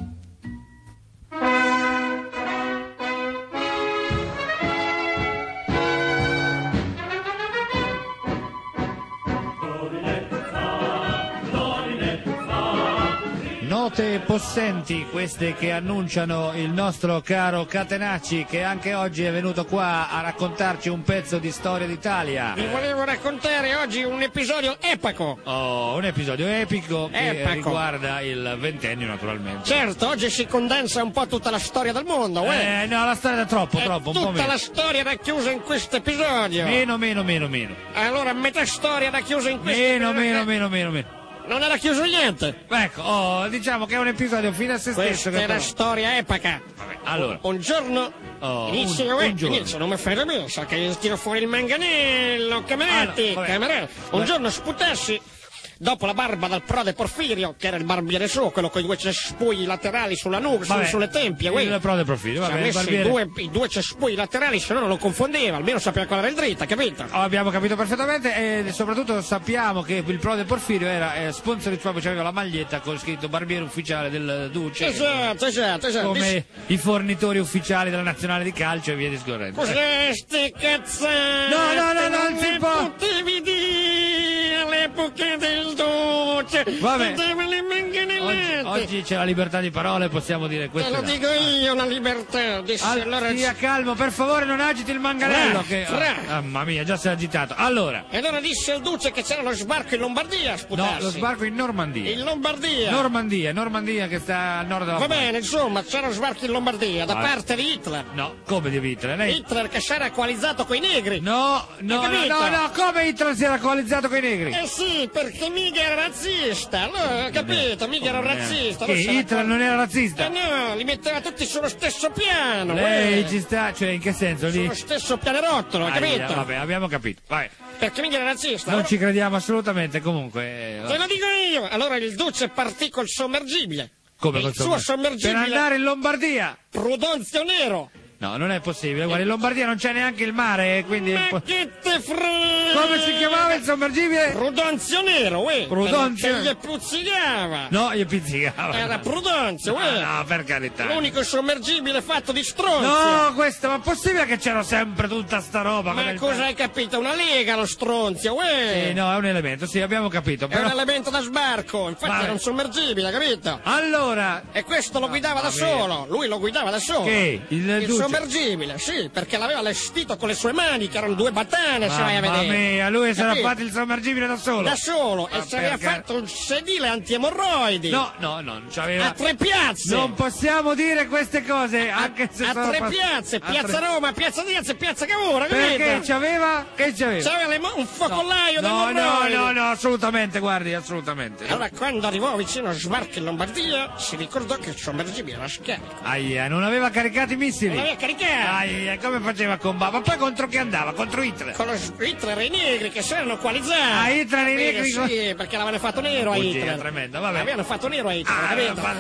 Speaker 3: Note possenti queste che annunciano il nostro caro Catenacci, che anche oggi è venuto qua a raccontarci un pezzo di storia d'Italia.
Speaker 10: Vi volevo raccontare oggi un episodio epico.
Speaker 3: Oh, un episodio epico che
Speaker 10: Epico.
Speaker 3: riguarda il ventennio, naturalmente.
Speaker 10: Certo, oggi si condensa un po' tutta la storia del mondo, uè.
Speaker 3: Eh, no, la storia è troppo,
Speaker 10: È
Speaker 3: troppo, un po'
Speaker 10: tutta
Speaker 3: meno.
Speaker 10: la storia racchiusa in questo episodio.
Speaker 3: Meno, meno, meno, meno.
Speaker 10: Allora, metà storia racchiusa in questo
Speaker 3: Meno,
Speaker 10: episodio.
Speaker 3: meno, meno, meno, meno.
Speaker 10: Non era chiuso niente.
Speaker 3: Ecco, oh, diciamo che è un episodio fino a se stesso.
Speaker 10: Questa
Speaker 3: che
Speaker 10: è la
Speaker 3: però-
Speaker 10: storia epica.
Speaker 3: Vabbè, allora.
Speaker 10: Un giorno
Speaker 3: Oh,
Speaker 10: inizio,
Speaker 3: un-
Speaker 10: uè,
Speaker 3: un giorno.
Speaker 10: inizio, non mi fai bene, sa che tiro fuori il manganello, cameretti,
Speaker 3: Allora, vabbè.
Speaker 10: cameretti. Un
Speaker 3: Vabbè.
Speaker 10: giorno sputassi, dopo la barba dal prode Porfirio, che era il barbiere suo, quello con i due cespugli laterali sulla nuca, su-
Speaker 3: Vabbè,
Speaker 10: sulle tempie, uè.
Speaker 3: il prode Porfirio,
Speaker 10: Ci ha
Speaker 3: vabbè, il
Speaker 10: messo i
Speaker 3: barbiere-
Speaker 10: due, i due cespugli laterali, se no non lo confondeva, almeno sapeva qual era il dritta, capito?
Speaker 3: Oh, abbiamo capito perfettamente e soprattutto sappiamo che il prode Porfirio era eh, sponsorizzato, proprio c'aveva la maglietta con scritto barbiere ufficiale del Duce,
Speaker 10: Esatto, esatto, esatto.
Speaker 3: come i fornitori ufficiali della nazionale di calcio e via discorrendo.
Speaker 10: Cos'è ste cazzate?
Speaker 3: No, no, no, non si
Speaker 10: le
Speaker 3: può.
Speaker 10: potevi dire all'epoca del Duce.
Speaker 3: Vabbè.
Speaker 10: Faceva le manganellate.
Speaker 3: Oggi, oggi c'è la libertà di parole, possiamo dire
Speaker 10: Te
Speaker 3: questo.
Speaker 10: lo dico io, la libertà. Disse
Speaker 3: Al-
Speaker 10: allora...
Speaker 3: stia calmo, per favore, non agiti il manganello.
Speaker 10: Fra,
Speaker 3: che...
Speaker 10: fra.
Speaker 3: Ah, mamma mia, già si è agitato. Allora,
Speaker 10: E allora disse il Duce che c'era lo sbarco in Lombardia,
Speaker 3: no,
Speaker 10: sputarsi.
Speaker 3: lo sbarco in Normandia.
Speaker 10: In Lombardia.
Speaker 3: Normandia, Normandia che sta a nord della
Speaker 10: Va
Speaker 3: Francia.
Speaker 10: bene, insomma, c'era lo sbarco in Lombardia da
Speaker 3: Ah.
Speaker 10: parte di Hitler.
Speaker 3: No, come di Hitler? Lei...
Speaker 10: Hitler che si era coalizzato coi negri.
Speaker 3: No, no,
Speaker 10: Hai
Speaker 3: no,
Speaker 10: capito?
Speaker 3: no, no, come Hitler si era coalizzato con i negri?
Speaker 10: Eh sì, perché mica era razzista, allora, capito, mica era razzista.
Speaker 3: Che
Speaker 10: allora se la-
Speaker 3: Hitler non era
Speaker 10: Eh
Speaker 3: razzista?
Speaker 10: no, li metteva tutti sullo stesso piano.
Speaker 3: Lei
Speaker 10: eh.
Speaker 3: ci sta, cioè in che senso? Lì?
Speaker 10: Sullo stesso pianerottolo, hai
Speaker 3: Aia,
Speaker 10: capito?
Speaker 3: vabbè, abbiamo capito. Vai.
Speaker 10: Perché mica era razzista.
Speaker 3: Non
Speaker 10: allora-
Speaker 3: ci crediamo assolutamente, comunque. eh,
Speaker 10: Te lo dico io. Allora il Duce partì col sommergibile.
Speaker 3: Come
Speaker 10: il
Speaker 3: col
Speaker 10: suo
Speaker 3: sommer-
Speaker 10: sommergibile.
Speaker 3: Per andare in Lombardia?
Speaker 10: Prudonzio Nero.
Speaker 3: No, non è possibile. Guarda, in Lombardia non c'è neanche il mare, quindi... è un
Speaker 10: Ma
Speaker 3: po'-
Speaker 10: che te frega?
Speaker 3: Come si chiamava il sommergibile?
Speaker 10: Prudonzio Nero, uè.
Speaker 3: Prudonzio?
Speaker 10: Perché gli puzzicava.
Speaker 3: No, gli pizzicava.
Speaker 10: Era Prudonzio, uè.
Speaker 3: No, no, per carità.
Speaker 10: L'unico sommergibile fatto di stronzi.
Speaker 3: No, questo, ma è possibile che c'era sempre tutta sta roba?
Speaker 10: Ma
Speaker 3: come il-
Speaker 10: cosa hai capito? Una lega lo stronzio, uè.
Speaker 3: Sì, no, è un elemento, sì, abbiamo capito.
Speaker 10: È
Speaker 3: Però...
Speaker 10: un elemento da sbarco, infatti
Speaker 3: Ma-
Speaker 10: era un sommergibile, capito?
Speaker 3: Allora,
Speaker 10: E questo lo guidava da
Speaker 3: mamma mia.
Speaker 10: solo, lui lo guidava da solo.
Speaker 3: Che? Il
Speaker 10: Il
Speaker 3: Duce?
Speaker 10: sommergibile, sì, perché l'aveva allestito con le sue mani, che erano due batane, se vai a
Speaker 3: mamma
Speaker 10: vedere.
Speaker 3: mia, lui si era
Speaker 10: Capito?
Speaker 3: fatto il sommergibile da solo.
Speaker 10: Da solo,
Speaker 3: Ma
Speaker 10: e si aveva
Speaker 3: perché?
Speaker 10: fatto un sedile antiemorroidi.
Speaker 3: No, no, no, non c'aveva...
Speaker 10: A tre piazze.
Speaker 3: Non possiamo dire queste cose, anche se
Speaker 10: A
Speaker 3: sono
Speaker 10: tre
Speaker 3: pas-
Speaker 10: piazze,
Speaker 3: a
Speaker 10: Piazza
Speaker 3: tre-
Speaker 10: Roma, Piazza Diaz e Piazza Cavour, capito?
Speaker 3: Perché c'aveva? Che c'aveva?
Speaker 10: C'aveva le mo- un focolaio di
Speaker 3: No, no,
Speaker 10: emorroidi.
Speaker 3: no, no, assolutamente, guardi, assolutamente.
Speaker 10: Allora, quando arrivò vicino a sbarco in Lombardia, si ricordò che il sommergibile era scarico.
Speaker 3: Aia, non aveva caricato i missili.
Speaker 10: Non l'aveva caricato.
Speaker 3: Aia, come faceva a combattere? Ma poi contro chi andava? Contro Hitler?
Speaker 10: Con lo Hitler e i negri che si erano coalizzati.
Speaker 3: Ah, Hitler e i
Speaker 10: Capito?
Speaker 3: negri con-
Speaker 10: Sì, perché l'avevano fatto nero a
Speaker 3: Bugia
Speaker 10: Hitler.
Speaker 3: tremenda, vabbè.
Speaker 10: L'avevano fatto nero a Hitler,
Speaker 3: Ah,
Speaker 10: capito?
Speaker 3: va-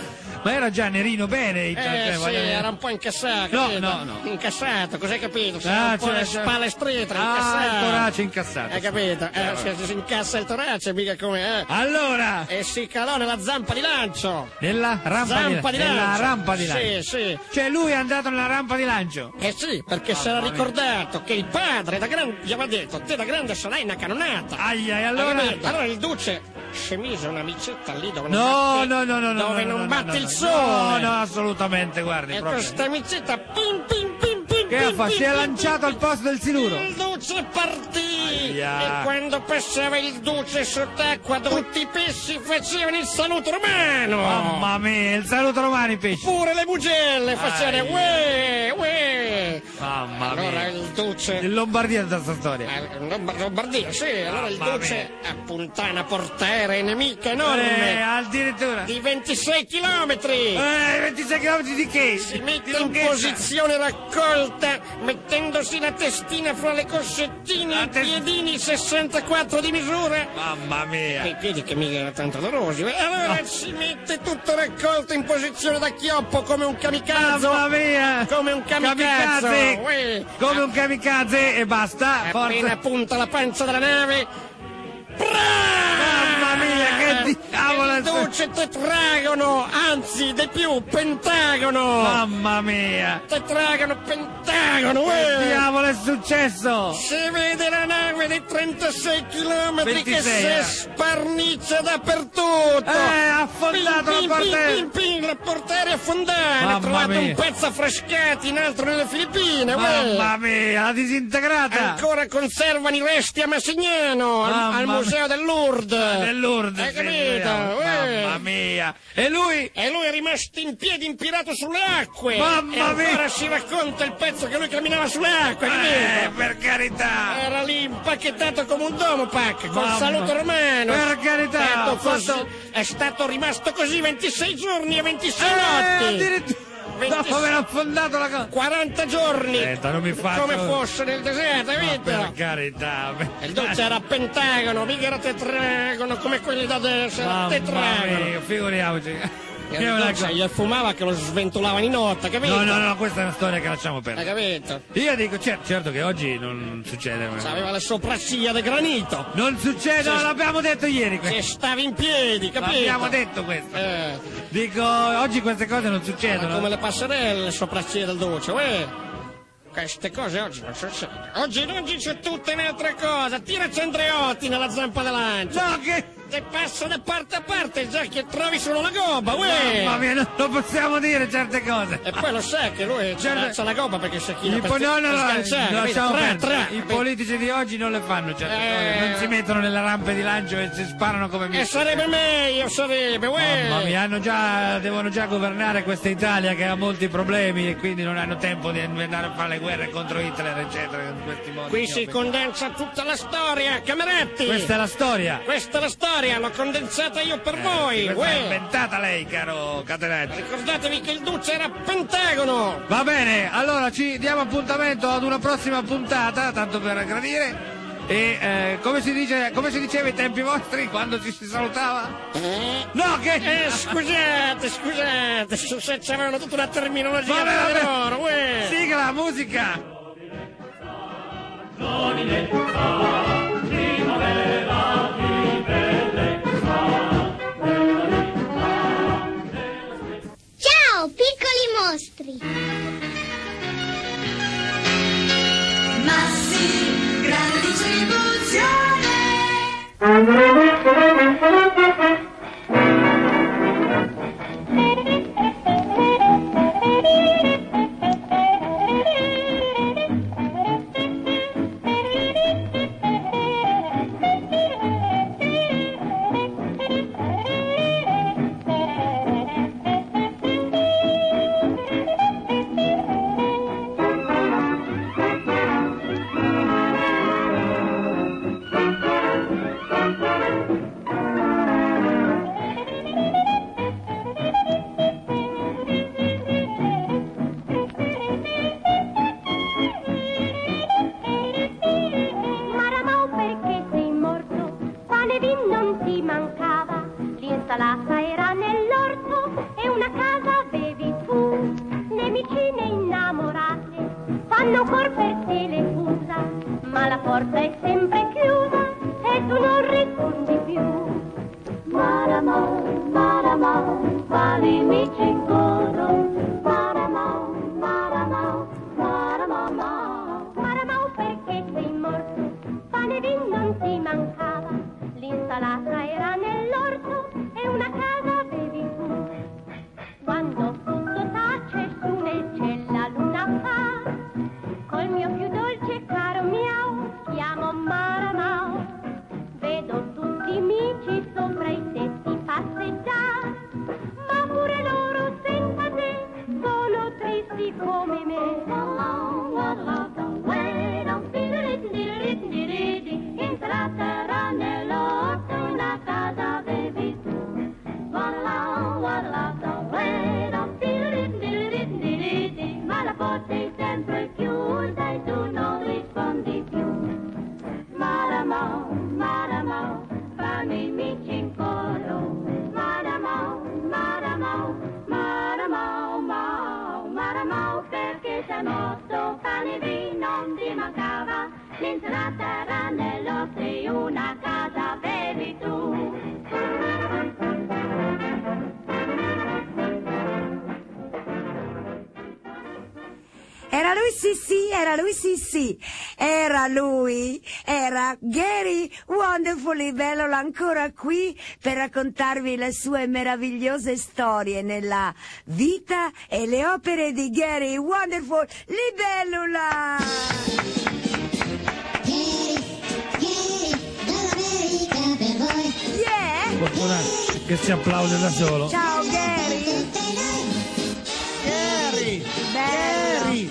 Speaker 3: Ma era già nerino bene il
Speaker 10: Eh sì, era un po' incassato,
Speaker 3: No,
Speaker 10: capito?
Speaker 3: no, no.
Speaker 10: Incassato, cos'hai capito? Si
Speaker 3: Ah,
Speaker 10: ha un po'
Speaker 3: cioè,
Speaker 10: le
Speaker 3: cioè-
Speaker 10: spalle strette,
Speaker 3: Ah,
Speaker 10: incassato.
Speaker 3: il torace incassato.
Speaker 10: Hai capito? Eh,
Speaker 3: Eh,
Speaker 10: se si incassa il torace, mica come... Eh.
Speaker 3: Allora,
Speaker 10: E si calò nella zampa di lancio.
Speaker 3: nella rampa
Speaker 10: Zampa
Speaker 3: di,
Speaker 10: di
Speaker 3: nella
Speaker 10: lancio.
Speaker 3: rampa di lancio.
Speaker 10: Sì, sì.
Speaker 3: Cioè lui è andato nella rampa di lancio.
Speaker 10: Eh sì, perché si era ricordato che il padre da grande gli aveva detto: te da grande sarai una cannonata.
Speaker 3: Aia, e
Speaker 10: Hai
Speaker 3: allora?
Speaker 10: capito? Allora il duce si mise una micetta lì dove non
Speaker 3: No,
Speaker 10: batte,
Speaker 3: no, no, no, no.
Speaker 10: dove
Speaker 3: no,
Speaker 10: non
Speaker 3: no,
Speaker 10: batte
Speaker 3: no,
Speaker 10: il
Speaker 3: no.
Speaker 10: sole.
Speaker 3: No, no, assolutamente, guardi.
Speaker 10: E
Speaker 3: proprio.
Speaker 10: questa micetta pim pim pim pim
Speaker 3: Che
Speaker 10: pim,
Speaker 3: ha fatto?
Speaker 10: pim,
Speaker 3: Si è
Speaker 10: pim,
Speaker 3: lanciato
Speaker 10: pim,
Speaker 3: al posto del siluro.
Speaker 10: Il duce partì.
Speaker 3: Aia.
Speaker 10: E quando passava il duce sott'acqua tutti i pesci facevano il saluto romano.
Speaker 3: Mamma mia, il saluto romano i pesci.
Speaker 10: Pure le bugelle facevano
Speaker 3: Aia.
Speaker 10: uè, uè.
Speaker 3: Mamma
Speaker 10: Allora
Speaker 3: mia.
Speaker 10: il duce...
Speaker 3: In Lombardia da sta storia.
Speaker 10: Eh, Lomb- Lombardia, sì, allora il
Speaker 3: Mamma
Speaker 10: duce appunta una portaera nemica
Speaker 3: Eh,
Speaker 10: enorme
Speaker 3: addirittura.
Speaker 10: di ventisei chilometri.
Speaker 3: Eh, ventisei chilometri di che?
Speaker 10: Si mette
Speaker 3: Di
Speaker 10: in
Speaker 3: lunghezza.
Speaker 10: posizione raccolta, mettendosi la testina fra le coscettine
Speaker 3: La
Speaker 10: e i
Speaker 3: tes-
Speaker 10: piedini sessantaquattro di misura.
Speaker 3: Mamma mia.
Speaker 10: E i piedi che mica erano tanto dolorosi. E allora
Speaker 3: No.
Speaker 10: si mette tutto raccolto in posizione da chioppo come un kamikaze.
Speaker 3: Mamma mia.
Speaker 10: Come un kamikaze.
Speaker 3: Kamikaze.
Speaker 10: Uè.
Speaker 3: Come un kamikaze e basta.
Speaker 10: Appena
Speaker 3: Forza.
Speaker 10: punta la pancia della nave.
Speaker 3: Mamma mia, che diavolo.
Speaker 10: Il duce tetragono, anzi di più, pentagono.
Speaker 3: Mamma mia.
Speaker 10: Tetragono, pentagono.
Speaker 3: Che
Speaker 10: uè.
Speaker 3: diavolo è successo?
Speaker 10: Si vede la nave di trentasei chilometri che
Speaker 3: ventisei,
Speaker 10: si
Speaker 3: eh.
Speaker 10: sparnice dappertutto.
Speaker 3: Eh, ha affondato
Speaker 10: Pin, pin,
Speaker 3: la portiera.
Speaker 10: pin, pin, pin, la portiera è affondata.
Speaker 3: Mamma
Speaker 10: Ha trovato
Speaker 3: mia.
Speaker 10: un pezzo affrescato in altro nelle Filippine. uè.
Speaker 3: Mamma mia, la disintegrata.
Speaker 10: Ancora conservano i resti a Massignano, al,
Speaker 3: Mamma
Speaker 10: al
Speaker 3: mia.
Speaker 10: museo del Lourdes.
Speaker 3: Del Lourdes.
Speaker 10: Hai
Speaker 3: sì,
Speaker 10: capito?
Speaker 3: uè.
Speaker 10: uè.
Speaker 3: Mamma mia. E lui?
Speaker 10: E lui è rimasto in piedi impirato sulle acque.
Speaker 3: Mamma
Speaker 10: e ancora
Speaker 3: mia.
Speaker 10: si racconta il pezzo che lui camminava sulle acque,
Speaker 3: Eh,
Speaker 10: capito?
Speaker 3: per carità.
Speaker 10: Era lì impacchettato come un domo, Pac, col
Speaker 3: Mamma.
Speaker 10: saluto romano.
Speaker 3: Per carità,
Speaker 10: È stato,
Speaker 3: ha fatto-
Speaker 10: così- è stato rimasto così ventisei giorni e ventisei
Speaker 3: Eh,
Speaker 10: notti.
Speaker 3: addirittura.
Speaker 10: ventisei
Speaker 3: Dopo aver affondato la cosa.
Speaker 10: quaranta giorni.
Speaker 3: Senta, non mi faccio-
Speaker 10: Come fosse nel deserto, hai
Speaker 3: Ma
Speaker 10: visto?
Speaker 3: per carità.
Speaker 10: E il duce era pentagono, mica era tetragono come quelli da adesso, era
Speaker 3: Mamma
Speaker 10: tetragono.
Speaker 3: mia, figuriamoci.
Speaker 10: E
Speaker 3: Che è
Speaker 10: il
Speaker 3: una
Speaker 10: duce
Speaker 3: cosa-
Speaker 10: gli fumava che lo sventolavano in notte, capito?
Speaker 3: No, no, no, questa è una storia che lasciamo
Speaker 10: Hai
Speaker 3: perdere.
Speaker 10: capito?
Speaker 3: Io dico, certo, certo che oggi non succede. ma-
Speaker 10: Aveva le sopracciglia di granito.
Speaker 3: Non succede,
Speaker 10: Se-
Speaker 3: l'abbiamo detto ieri.
Speaker 10: Se
Speaker 3: questo.
Speaker 10: stavi in piedi, capito?
Speaker 3: L'abbiamo detto questo.
Speaker 10: Eh,
Speaker 3: Dico, oggi queste cose non
Speaker 10: ma
Speaker 3: succedono.
Speaker 10: come le passerelle, le sopracciglia del duce, uè. Queste cose oggi non succedono. Oggi, oggi c'è tutta un'altra cosa. Tiraci Andreotti nella zampa dell'ancia.
Speaker 3: No, che...
Speaker 10: Te passa da parte a parte, già che trovi solo la gobba, uè.
Speaker 3: Mamma mia, non lo possiamo dire certe cose.
Speaker 10: E poi lo sai che lui c'ha,
Speaker 3: Certo.
Speaker 10: c'ha la gobba perché si china
Speaker 3: I,
Speaker 10: per,
Speaker 3: po- no, no,
Speaker 10: per
Speaker 3: no,
Speaker 10: sganciare,
Speaker 3: no,
Speaker 10: capito?
Speaker 3: lasciamo
Speaker 10: Tra,
Speaker 3: perdere.
Speaker 10: tra,
Speaker 3: I
Speaker 10: capito?
Speaker 3: politici di oggi non le fanno certe
Speaker 10: Eh.
Speaker 3: cose, non si mettono nelle rampe di lancio e si sparano come
Speaker 10: E
Speaker 3: missili.
Speaker 10: sarebbe meglio, sarebbe, uè.
Speaker 3: Mamma mia, hanno già, devono già governare questa Italia che ha molti problemi e quindi non hanno tempo di andare a fare le guerre contro Hitler, eccetera. In questi modi
Speaker 10: Qui si
Speaker 3: ignobi.
Speaker 10: condensa tutta la storia, cameretti.
Speaker 3: Questa è la storia.
Speaker 10: Questa è la storia, l'ho condensata io per
Speaker 3: Eh,
Speaker 10: voi,
Speaker 3: questa l'ha
Speaker 10: uè.
Speaker 3: inventata lei, caro Catenacci.
Speaker 10: Ricordatevi che il duce era pentagono.
Speaker 3: Va bene, allora ci diamo appuntamento ad una prossima puntata, tanto per gradire. E eh, come si dice, come si diceva ai tempi vostri quando ci si salutava? No, che...
Speaker 10: Eh, scusate, scusate, se se c'avevano tutta una terminologia
Speaker 3: Vabbè,
Speaker 10: per
Speaker 3: vabbè.
Speaker 10: loro, uè.
Speaker 3: Sigla, musica!
Speaker 6: Ciao, piccoli mostri!
Speaker 7: Massi, grande distribuzione. hanno un cuor per te le fusa, ma la porta è sempre chiusa e tu non rispondi più. Maramò, Maramò, quali mi ci incodo. Maramò, Maramò, Maramò, Maramò, Maramò, perché sei morto, pane e vino non ti mancava, l'insalata era nell'orto e una casa avevi tu. Quando tutto tace su nel cielo la luna fa, col mio più dolce caro miau, chiamo Maramò. Vedo tutti i mici sopra i tetti passeggiare, ma pure loro senza te sono tristi come me. Insalata era nell'orto, una casa avevi tu. Ma la porta è sempre chiusa e tu non rispondi più. Maramò, Maramò, fammi mici in coro. Maramò, Maramò, Maramò, Maramò, Maramò, perché sei morto, pane e vino non ti mancava, l'insalata era nell'orto e una casa avevi tu.
Speaker 1: Era lui, sì sì, era lui, sì sì, era lui, era Gary Wonderfully Bellola, ancora qui per raccontarvi le sue meravigliose storie nella vita e le opere di Gary Wonderfully Bellola. Yeah!
Speaker 3: Fortunato che si applaude da solo.
Speaker 1: Ciao Gary!
Speaker 2: Gary!
Speaker 1: Bello!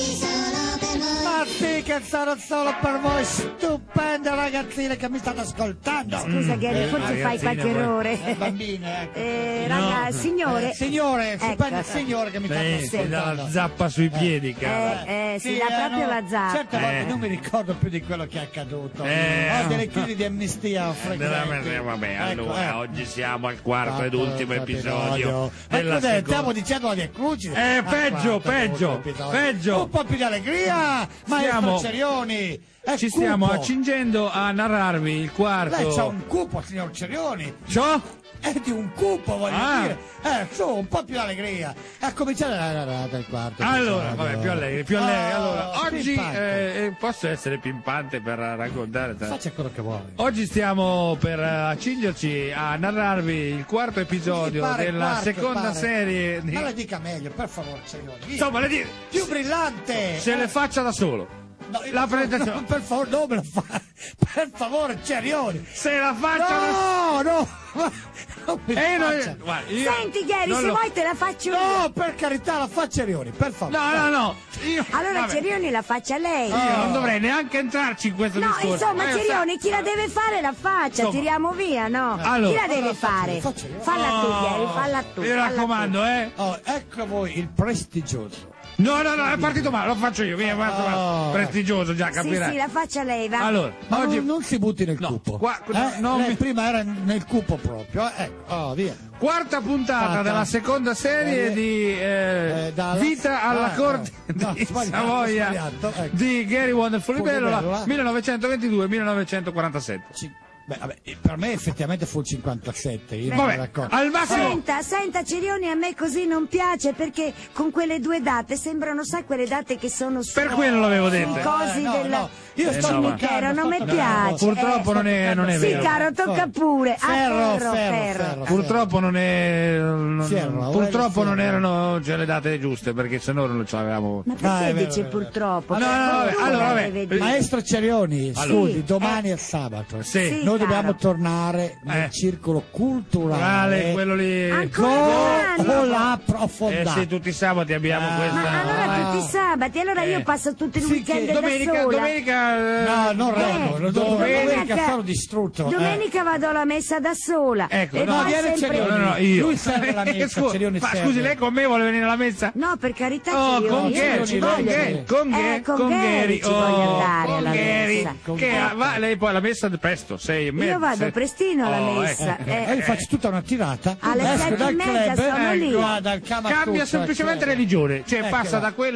Speaker 2: Ma sì che sono solo per voi, stupende ragazzine che mi state ascoltando.
Speaker 1: Scusa Gary, forse fai qualche
Speaker 3: poi.
Speaker 1: errore.
Speaker 2: Eh, bambine, ecco.
Speaker 1: Eh, raga,
Speaker 3: No.
Speaker 1: signore.
Speaker 2: Eh, signore,
Speaker 1: Ecco.
Speaker 2: stupende signore che mi state
Speaker 3: Sì, si dà
Speaker 2: ascoltando.
Speaker 3: la zappa sui piedi, cara.
Speaker 1: Eh, eh, si
Speaker 2: Sì,
Speaker 1: dà
Speaker 2: eh,
Speaker 1: proprio
Speaker 2: no,
Speaker 1: la zappa.
Speaker 2: Certe volte
Speaker 3: Eh.
Speaker 2: non mi ricordo più di quello che è accaduto.
Speaker 3: Eh.
Speaker 2: Ho delle crisi di amnistia
Speaker 3: Della-
Speaker 2: frequenti.
Speaker 3: Vabbè,
Speaker 2: Ecco,
Speaker 3: allora,
Speaker 2: eh.
Speaker 3: oggi siamo al quarto ed
Speaker 2: Quarto
Speaker 3: ultimo episodio
Speaker 2: episodio. Ma
Speaker 3: della
Speaker 2: cos'è?
Speaker 3: seconda.
Speaker 2: Stiamo dicendo la Via Crucis.
Speaker 3: Eh,
Speaker 2: Ah,
Speaker 3: peggio,
Speaker 2: quarto ed
Speaker 3: peggio,
Speaker 2: ultimo episodio.
Speaker 3: peggio.
Speaker 2: Un po' più di allegria, maestro
Speaker 3: Stiamo-
Speaker 2: Cerioni. È
Speaker 3: Ci stiamo
Speaker 2: cupo.
Speaker 3: accingendo a narrarvi il quarto.
Speaker 2: Lei c'ha un cupo, signor Cerioni.
Speaker 3: Ciò?
Speaker 2: È di un cupo, voglio
Speaker 3: Ah.
Speaker 2: dire. Eh, su, un po' più allegria. A cominciare la narrata del quarto.
Speaker 3: Allora,
Speaker 2: episodio.
Speaker 3: vabbè, più allegri, più allegri.
Speaker 2: Oh,
Speaker 3: Allora, oggi
Speaker 2: pimpante.
Speaker 3: eh, eh, posso essere pimpante per raccontare.
Speaker 2: Faccia quello che vuole.
Speaker 3: Oggi stiamo per eh, accingerci a narrarvi il quarto episodio
Speaker 2: Mi pare
Speaker 3: della
Speaker 2: quarto,
Speaker 3: seconda
Speaker 2: pare.
Speaker 3: serie di...
Speaker 2: Ma la dica meglio, per favore, Cerioni. Via.
Speaker 3: Insomma, le dire,
Speaker 2: Più brillante.
Speaker 3: se le faccia da solo.
Speaker 2: No,
Speaker 3: la
Speaker 2: no,
Speaker 3: presentazione.
Speaker 2: no, per favore, non me lo fa. Per favore, Cerioni.
Speaker 3: Se la faccia da
Speaker 2: No, no. Non mi
Speaker 3: Eh, no,
Speaker 2: faccia.
Speaker 3: eh, guarda, io-
Speaker 1: Senti Gary,
Speaker 3: non
Speaker 1: se
Speaker 3: lo-
Speaker 1: vuoi te la faccio io.
Speaker 2: No, per carità, la fa Cerioni, per favore.
Speaker 3: No, no, no. Io,
Speaker 1: Allora
Speaker 3: vabbè,
Speaker 1: Cerioni la faccia lei.
Speaker 3: io non dovrei neanche entrarci in questo
Speaker 1: No,
Speaker 3: discorso.
Speaker 1: insomma,
Speaker 3: Eh,
Speaker 1: Cerioni, chi la deve fare la faccia,
Speaker 3: Insomma.
Speaker 1: tiriamo via, no?
Speaker 3: Allora.
Speaker 1: chi la deve
Speaker 2: Allora, faccio
Speaker 1: fare?
Speaker 2: io, faccio io.
Speaker 1: Falla tu,
Speaker 3: Oh,
Speaker 1: Gary, falla tu.
Speaker 3: Mi
Speaker 1: falla
Speaker 3: raccomando, eh.
Speaker 2: Oh, ecco a voi il prestigioso.
Speaker 3: No, no, no, è partito male, lo faccio io, via, basta, basta.
Speaker 2: Oh.
Speaker 3: prestigioso, già
Speaker 1: tu. Sì,
Speaker 3: capirai.
Speaker 1: sì, la faccia lei, va.
Speaker 3: Allora,
Speaker 2: Ma
Speaker 3: oggi
Speaker 2: non, non si butti nel
Speaker 3: No,
Speaker 2: cupo.
Speaker 3: qua-
Speaker 2: Eh,
Speaker 3: no, non
Speaker 2: lei
Speaker 3: mi-
Speaker 2: prima era nel cupo proprio. eh, Ecco, oh, via.
Speaker 3: quarta puntata
Speaker 2: Quarta.
Speaker 3: della seconda serie
Speaker 2: Eh,
Speaker 3: di eh,
Speaker 2: eh, dalla-
Speaker 3: Vita alla
Speaker 2: ah,
Speaker 3: corte
Speaker 2: no,
Speaker 3: di
Speaker 2: sbagliato,
Speaker 3: Savoia
Speaker 2: sbagliato, ecco.
Speaker 3: di Gary Wonderfully
Speaker 2: Fully
Speaker 3: Bellola
Speaker 2: Bellola.
Speaker 3: millenovecentoventidue millenovecentoquarantasette.
Speaker 2: Ci- Beh, vabbè, per me effettivamente fu il cinquantasette. Io
Speaker 3: Vabbè,
Speaker 2: me ne racconto.
Speaker 3: al massimo
Speaker 1: Senta, senta Cerioni, a me così non piace perché con quelle due date sembrano, sai, quelle date che sono su,
Speaker 3: Per quello l'avevo
Speaker 1: sui
Speaker 3: detto.
Speaker 1: cosi
Speaker 2: Eh, no,
Speaker 1: della...
Speaker 2: no, io
Speaker 3: Eh,
Speaker 2: sto
Speaker 3: no, ma-
Speaker 2: toccando,
Speaker 1: non mi
Speaker 2: sto
Speaker 1: piace.
Speaker 2: toccando.
Speaker 3: Purtroppo non è, non è
Speaker 1: Sì,
Speaker 3: vero.
Speaker 1: caro, tocca pure. Ah,
Speaker 2: Ferro,
Speaker 1: ferro,
Speaker 2: ferro,
Speaker 1: ferro.
Speaker 2: ferro.
Speaker 3: Purtroppo non è non-
Speaker 2: Ferro,
Speaker 3: purtroppo non
Speaker 2: ferro.
Speaker 3: erano cioè, le date giuste perché se no non ce l'avevamo.
Speaker 1: Ma perché
Speaker 2: Ah, è vero,
Speaker 1: dice
Speaker 2: è vero.
Speaker 1: purtroppo?
Speaker 3: Ah, no, no, no, vabbè,
Speaker 1: Qualcuno
Speaker 3: allora, vabbè.
Speaker 1: deve dire.
Speaker 2: Maestro Cerioni,
Speaker 3: Allora.
Speaker 2: scusi, domani è sabato.
Speaker 3: Sì.
Speaker 1: Sì.
Speaker 2: Noi
Speaker 1: caro.
Speaker 2: dobbiamo tornare nel
Speaker 3: Eh.
Speaker 2: circolo culturale
Speaker 3: Orale, quello lì.
Speaker 1: Ancora
Speaker 2: con,
Speaker 1: danno?
Speaker 2: con la
Speaker 3: Eh
Speaker 2: profondità.
Speaker 3: sì, tutti i sabati abbiamo
Speaker 2: Ah.
Speaker 3: questa.
Speaker 1: Ma allora
Speaker 2: Ah.
Speaker 1: tutti i sabati, allora io
Speaker 3: Eh.
Speaker 1: passo tutto il
Speaker 2: Sì,
Speaker 1: weekend
Speaker 2: che
Speaker 1: da
Speaker 3: Domenica,
Speaker 1: sola.
Speaker 3: domenica. eh,
Speaker 2: No, non reggo,
Speaker 1: Eh,
Speaker 2: domenica,
Speaker 1: domenica-
Speaker 2: sono distrutto. eh.
Speaker 1: Domenica vado alla messa da sola.
Speaker 3: Ecco,
Speaker 1: e
Speaker 3: no,
Speaker 1: poi
Speaker 2: viene
Speaker 1: sempre...
Speaker 2: Cerioni.
Speaker 3: No, no, no, io.
Speaker 2: Lui serve alla messa,
Speaker 3: Scusi,
Speaker 2: Cerioni
Speaker 3: ma
Speaker 2: serve.
Speaker 3: scusi, lei con me vuole venire alla messa?
Speaker 1: No, per carità,
Speaker 3: Oh,
Speaker 1: Cerioni,
Speaker 3: con
Speaker 1: io
Speaker 3: Gary,
Speaker 1: non ci
Speaker 2: con
Speaker 1: voglio
Speaker 3: Gary,
Speaker 1: venire.
Speaker 3: con
Speaker 1: Eh,
Speaker 3: Gary,
Speaker 1: con
Speaker 3: con
Speaker 1: Gary
Speaker 3: Gary,
Speaker 1: ci voglio
Speaker 3: oh,
Speaker 1: andare
Speaker 3: con
Speaker 1: alla
Speaker 3: Gary,
Speaker 1: messa.
Speaker 2: Con
Speaker 3: che
Speaker 2: Gary.
Speaker 3: va, lei poi alla messa presto, sei e mezza.
Speaker 1: Io vado
Speaker 3: sei-
Speaker 1: prestino alla
Speaker 3: Oh,
Speaker 1: messa.
Speaker 3: ecco.
Speaker 1: eh.
Speaker 2: Eh, io faccio tutta una tirata.
Speaker 1: Alle
Speaker 2: esco
Speaker 1: sette
Speaker 2: dal
Speaker 1: e mezza
Speaker 2: club,
Speaker 1: sono lì.
Speaker 2: ecco, dal Kama
Speaker 3: Cambia
Speaker 2: Sutra,
Speaker 3: semplicemente
Speaker 2: club.
Speaker 3: religione, cioè
Speaker 2: Ecco
Speaker 3: passa
Speaker 2: là.
Speaker 3: da quella
Speaker 2: Eh,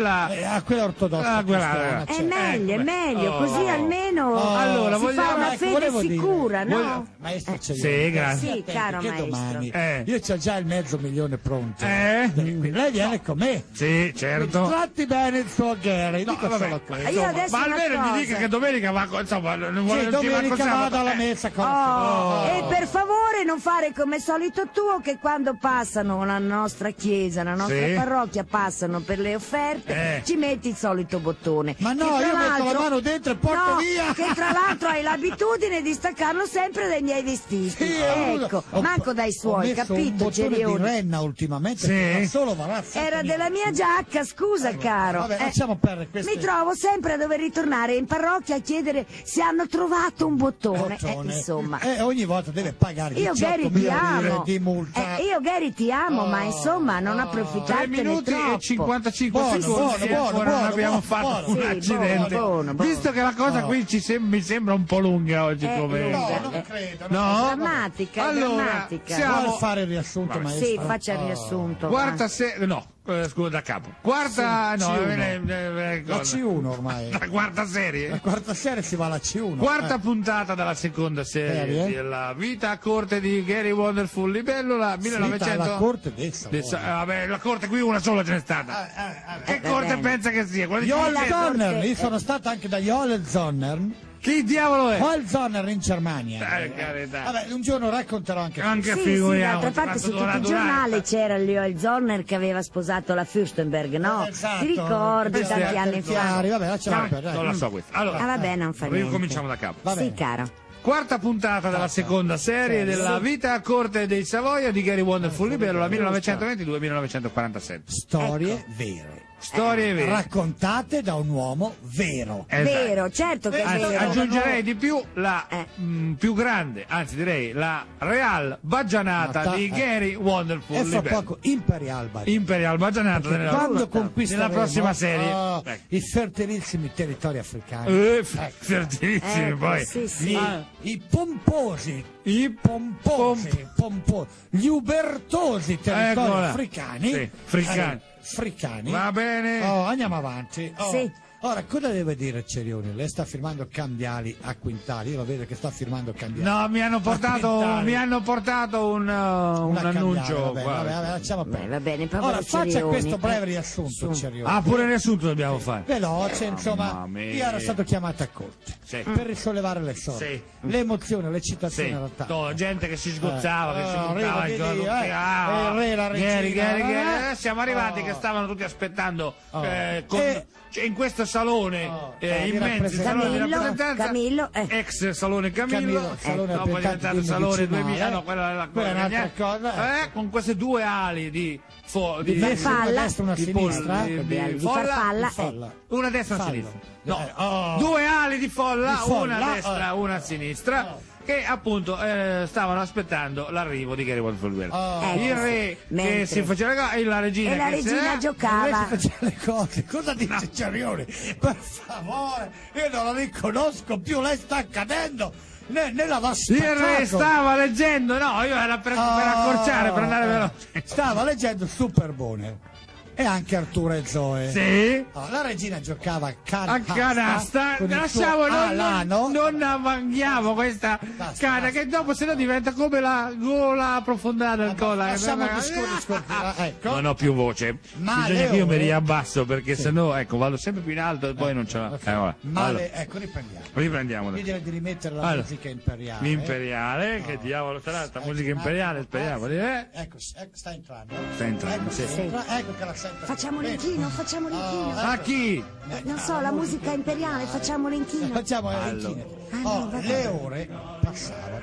Speaker 2: ah, quella ortodossa.
Speaker 3: Ah, quella-
Speaker 2: cristiana,
Speaker 1: È
Speaker 2: certo.
Speaker 1: meglio, è
Speaker 3: beh.
Speaker 1: meglio,
Speaker 3: Oh.
Speaker 1: così almeno
Speaker 2: Oh.
Speaker 3: Allora,
Speaker 1: si
Speaker 3: vogliamo-
Speaker 1: fa una
Speaker 2: ecco,
Speaker 1: fede
Speaker 2: volevo dire.
Speaker 1: sicura, no?
Speaker 2: Voglio- Maestro Cerioni,
Speaker 3: Sì, grazie.
Speaker 1: Sì,
Speaker 2: attenti,
Speaker 1: caro
Speaker 2: che
Speaker 1: maestro.
Speaker 2: domani
Speaker 3: Eh.
Speaker 2: io c'ho già il mezzo milione pronto.
Speaker 3: Eh?
Speaker 2: Quindi lei viene con me.
Speaker 3: Sì, certo.
Speaker 2: Tratti bene il suo Gary,
Speaker 3: No,
Speaker 2: dico
Speaker 3: vabbè.
Speaker 2: solo questo.
Speaker 1: Io adesso
Speaker 3: Ma
Speaker 1: una
Speaker 3: almeno
Speaker 1: cosa.
Speaker 3: gli dica che domenica va, co- insomma, non vuole
Speaker 2: Sì,
Speaker 3: non ci va
Speaker 2: domenica
Speaker 3: col sabato.
Speaker 2: vado alla
Speaker 3: Eh.
Speaker 2: messa con
Speaker 1: Oh,
Speaker 2: la
Speaker 1: e per favore non fare come solito tuo che quando passano la nostra chiesa, la nostra
Speaker 3: Sì.
Speaker 1: parrocchia, passano per le offerte,
Speaker 3: Eh.
Speaker 1: ci metti il solito bottone.
Speaker 2: Ma no,
Speaker 1: Che tra
Speaker 2: io metto la
Speaker 1: l'altro-
Speaker 2: mano dentro e porto
Speaker 1: no,
Speaker 2: via.
Speaker 1: Che tra l'altro hai l'abitudine di staccarlo sempre dai miei vestiti.
Speaker 2: Sì, è uno-
Speaker 1: ecco,
Speaker 2: ho-
Speaker 1: manco dai
Speaker 2: ho
Speaker 1: suoi,
Speaker 2: messo un
Speaker 1: capito,
Speaker 2: bottone di
Speaker 1: Cerioni?
Speaker 2: renna ultimamente,
Speaker 3: Sì.
Speaker 2: che da solo va là sette
Speaker 1: Era
Speaker 2: minuti.
Speaker 1: della mia giacca, scusa caro.
Speaker 2: Vabbè,
Speaker 1: Eh,
Speaker 2: lasciamo perdere queste-
Speaker 1: Mi trovo sempre a dover ritornare in parrocchia a chiedere se hanno trovato un bottone. Eh,
Speaker 2: Bottone.
Speaker 1: insomma.
Speaker 2: Eh, ogni volta deve pagare
Speaker 1: Io Gary ti
Speaker 2: diciottomila lire
Speaker 1: amo.
Speaker 2: di multa.
Speaker 1: Eh, io Gary ti amo,
Speaker 2: Oh,
Speaker 1: ma insomma non
Speaker 2: oh.
Speaker 3: tre
Speaker 1: approfittartene
Speaker 3: minuti
Speaker 1: troppo.
Speaker 3: e cinquantacinque
Speaker 2: Buono,
Speaker 3: secondi
Speaker 2: buono,
Speaker 3: e
Speaker 2: buono,
Speaker 3: ancora non
Speaker 2: buono,
Speaker 3: abbiamo
Speaker 2: buono,
Speaker 3: fatto
Speaker 2: buono.
Speaker 3: un
Speaker 1: Sì,
Speaker 3: accidente.
Speaker 1: buono, buono, buono.
Speaker 3: Visto che la cosa
Speaker 2: Oh.
Speaker 3: qui ci sem- mi sembra un po' lunga oggi
Speaker 1: Eh,
Speaker 3: come...
Speaker 1: lunga.
Speaker 2: No, non
Speaker 1: Eh.
Speaker 2: credo.
Speaker 3: No?
Speaker 1: Drammatica, è
Speaker 3: Allora,
Speaker 1: drammatica.
Speaker 3: siamo-
Speaker 2: Vuole fare il riassunto,
Speaker 3: Vabbè.
Speaker 2: maestro?
Speaker 1: Sì, faccia il
Speaker 2: Oh.
Speaker 1: riassunto.
Speaker 3: Quarta
Speaker 1: va.
Speaker 3: serie... No, eh, scusa, da capo. Quarta...
Speaker 2: Sì,
Speaker 3: no,
Speaker 2: C uno.
Speaker 3: eh, eh, eh,
Speaker 2: La
Speaker 3: cosa?
Speaker 2: C uno ormai.
Speaker 3: La quarta
Speaker 2: La
Speaker 3: serie.
Speaker 2: quarta serie si va alla C uno.
Speaker 3: Quarta
Speaker 2: Eh.
Speaker 3: puntata dalla seconda serie
Speaker 2: Serie?
Speaker 3: della vita a corte di Gary Wonderful Libellula millenovecento...
Speaker 2: la corte dessa.
Speaker 3: Del sa- eh, vabbè, la corte qui una sola ce n'è stata. Che
Speaker 1: Eh, va
Speaker 3: corte
Speaker 1: bene.
Speaker 3: pensa che sia? Quella di
Speaker 2: Joel
Speaker 1: la
Speaker 3: Chiesa?
Speaker 1: corte-
Speaker 2: Zonner, io sono stato anche da Joel Zonner.
Speaker 3: Chi diavolo è?
Speaker 2: Joel Zonner in Germania.
Speaker 3: Per carità.
Speaker 2: Vabbè, un giorno racconterò anche
Speaker 3: Anche
Speaker 1: Sì, sì,
Speaker 3: figuriamo.
Speaker 1: d'altra parte su tutti i giornali c'era il Joel Zorner che aveva sposato la Fürstenberg, no?
Speaker 2: Esatto.
Speaker 1: Ti ricordi
Speaker 2: Questi
Speaker 1: tanti
Speaker 2: erano
Speaker 1: anni fa?
Speaker 2: chiari, vabbè, lasciamo
Speaker 1: No.
Speaker 2: perdere.
Speaker 3: Non la so questa. Allora,
Speaker 1: Ah vabbè, non fa niente.
Speaker 3: ricominciamo da capo.
Speaker 2: Va
Speaker 1: Sì,
Speaker 2: bene.
Speaker 1: caro.
Speaker 3: Quarta puntata della seconda serie
Speaker 2: Serie.
Speaker 3: della vita a corte dei Savoia di Gary Wonderful Libellula millenovecentoventidue millenovecentoquarantasette.
Speaker 2: Storie
Speaker 1: Ecco.
Speaker 2: vere.
Speaker 3: Storie vere.
Speaker 2: Raccontate da un uomo vero.
Speaker 3: Esatto.
Speaker 1: Vero, certo che è
Speaker 3: Anzi,
Speaker 1: vero.
Speaker 3: aggiungerei di più la
Speaker 1: Eh.
Speaker 3: mh, più grande, anzi direi la real baggianata
Speaker 2: Nata-
Speaker 3: di
Speaker 2: eh.
Speaker 3: Gary Wonderful
Speaker 2: E fra
Speaker 3: Libellula.
Speaker 2: poco Imperial Bar.
Speaker 3: Imperial baggianata nella,
Speaker 2: Quando conquisteremo
Speaker 3: nella prossima serie.
Speaker 2: oh,
Speaker 3: Ecco.
Speaker 2: i fertilissimi territori africani,
Speaker 3: Eh, f- fertilissimi
Speaker 1: Ecco,
Speaker 3: poi.
Speaker 1: sì, sì.
Speaker 2: i,
Speaker 3: Ah,
Speaker 2: i pomposi,
Speaker 3: i
Speaker 2: pomposi, pompo- gli ubertosi territori
Speaker 3: Eccola.
Speaker 2: africani,
Speaker 3: Sì, africani.
Speaker 2: eh, africani.
Speaker 3: Va bene.
Speaker 2: Oh, andiamo avanti. Oh.
Speaker 1: Sì.
Speaker 2: Ora, cosa deve dire Cerioni? Lei sta firmando cambiali a quintali, io lo vedo che sta firmando cambiali.
Speaker 3: No, mi hanno portato,
Speaker 2: Quintali.
Speaker 3: mi hanno portato un, uh, un
Speaker 2: Una cambiale,
Speaker 3: annuncio.
Speaker 2: va bene,
Speaker 3: qua.
Speaker 2: va bene, va bene, lasciamo
Speaker 1: Beh,
Speaker 2: perdere.
Speaker 1: va bene, povero
Speaker 2: Ora, faccia
Speaker 1: Cerioni,
Speaker 2: questo breve
Speaker 1: eh.
Speaker 2: riassunto,
Speaker 1: Su.
Speaker 2: Cerioni.
Speaker 3: Ah, pure riassunto dobbiamo fare.
Speaker 2: Veloce, insomma,
Speaker 3: Mamma mia.
Speaker 2: io ero stato chiamato a corte
Speaker 3: Sì.
Speaker 2: per risollevare le sorti,
Speaker 3: Sì.
Speaker 2: l'emozione, l'eccitazione
Speaker 3: Sì,
Speaker 2: in realtà.
Speaker 3: to- gente che si sgozzava,
Speaker 2: Eh,
Speaker 3: che si
Speaker 2: oh,
Speaker 3: buttava
Speaker 2: arriva
Speaker 3: in
Speaker 2: di
Speaker 3: gioco,
Speaker 2: lì,
Speaker 3: tutti,
Speaker 2: eh,
Speaker 3: ah,
Speaker 2: il re, la regina,
Speaker 3: Gary, Gary, Gary,
Speaker 2: eh.
Speaker 3: eh, siamo arrivati
Speaker 2: Oh.
Speaker 3: che stavano tutti aspettando
Speaker 2: Oh.
Speaker 3: eh, con-
Speaker 2: E-
Speaker 3: cioè, in questo salone
Speaker 2: Oh,
Speaker 3: eh,
Speaker 2: eh, di
Speaker 3: immenso, il salone di
Speaker 1: Camillo,
Speaker 3: rappresentanza,
Speaker 1: Camillo, eh.
Speaker 3: ex salone Camillo,
Speaker 2: Camillo,
Speaker 3: eh,
Speaker 2: salone
Speaker 3: dopo è
Speaker 2: rappresentante
Speaker 3: diventato
Speaker 2: di
Speaker 3: salone
Speaker 2: medicinale,
Speaker 3: duemila, no, quella, la,
Speaker 2: quella è un'altra
Speaker 3: niente.
Speaker 2: cosa,
Speaker 3: eh, con queste due ali di, fo-
Speaker 2: Di
Speaker 3: di,
Speaker 2: destra, una
Speaker 1: farfalla.
Speaker 2: destra, una
Speaker 3: di
Speaker 2: sinistra.
Speaker 3: polli,
Speaker 1: Di- di
Speaker 3: folla,
Speaker 1: farfalla,
Speaker 2: di folla.
Speaker 3: una destra e una
Speaker 2: Fallo.
Speaker 3: sinistra. No,
Speaker 2: Eh, oh.
Speaker 3: due ali di folla,
Speaker 2: Di folla,
Speaker 3: una a destra,
Speaker 2: oh.
Speaker 3: una a sinistra. Che appunto eh, stavano aspettando l'arrivo di Gary Wonderful Libellula.
Speaker 2: Oh.
Speaker 3: Il
Speaker 1: Ecco,
Speaker 3: re
Speaker 1: mentre-
Speaker 3: che si faceva la e la regina
Speaker 1: E la
Speaker 3: che si-
Speaker 1: regina
Speaker 3: eh,
Speaker 2: Lei
Speaker 1: giocava.
Speaker 2: si faceva le cose, cosa dice Cerioni? Per favore, io non la riconosco più, lei sta accadendo, ne, ne la va
Speaker 3: il re
Speaker 2: spaccato.
Speaker 3: stava leggendo, no, io era per, per
Speaker 2: Oh.
Speaker 3: accorciare, per andare veloce.
Speaker 2: Stava leggendo Superbone e anche Arturo e Zoe.
Speaker 3: Sì.
Speaker 2: Oh, la regina giocava a canasta,
Speaker 3: A canasta,
Speaker 2: con il
Speaker 3: lasciamo,
Speaker 2: suo
Speaker 3: non,
Speaker 2: alano.
Speaker 3: non, non avvanghiamo questa
Speaker 2: Basta,
Speaker 3: canna
Speaker 2: basta.
Speaker 3: che dopo se no diventa come la gola profondata ancora.
Speaker 2: lasciamo il discorso, discorso, ecco.
Speaker 3: Non ho più voce,
Speaker 2: Ma
Speaker 3: bisogna
Speaker 2: le
Speaker 3: che io mi
Speaker 2: ore-
Speaker 3: riabbasso perché sennò ecco vado sempre più in alto e poi non ce la.
Speaker 2: Ok.
Speaker 3: Eh, vabbè.
Speaker 2: Ma
Speaker 3: Allora,
Speaker 2: le- ecco, riprendiamo.
Speaker 3: riprendiamo da
Speaker 2: Io direi di rimettere la
Speaker 3: Allora,
Speaker 2: musica imperiale.
Speaker 3: l'imperiale, che diavolo sarà sta
Speaker 2: Ecco,
Speaker 3: musica
Speaker 2: ecco,
Speaker 3: imperiale,
Speaker 2: ecco,
Speaker 3: speriamo di eh.
Speaker 2: Ecco, ecco, sta entrando.
Speaker 3: Sta entrando,
Speaker 2: ecco,
Speaker 3: sì.
Speaker 2: sta entrando, ecco che la sento.
Speaker 1: Facciamo
Speaker 2: Bene.
Speaker 1: l'inchino, facciamo l'inchino.
Speaker 3: A chi?
Speaker 1: Eh, non so, la musica imperiale, facciamo l'inchino.
Speaker 2: Facciamo le
Speaker 3: Allora.
Speaker 2: inchine.
Speaker 1: Ah,
Speaker 2: Oh,
Speaker 1: no, vabbè.
Speaker 2: le ore passavano.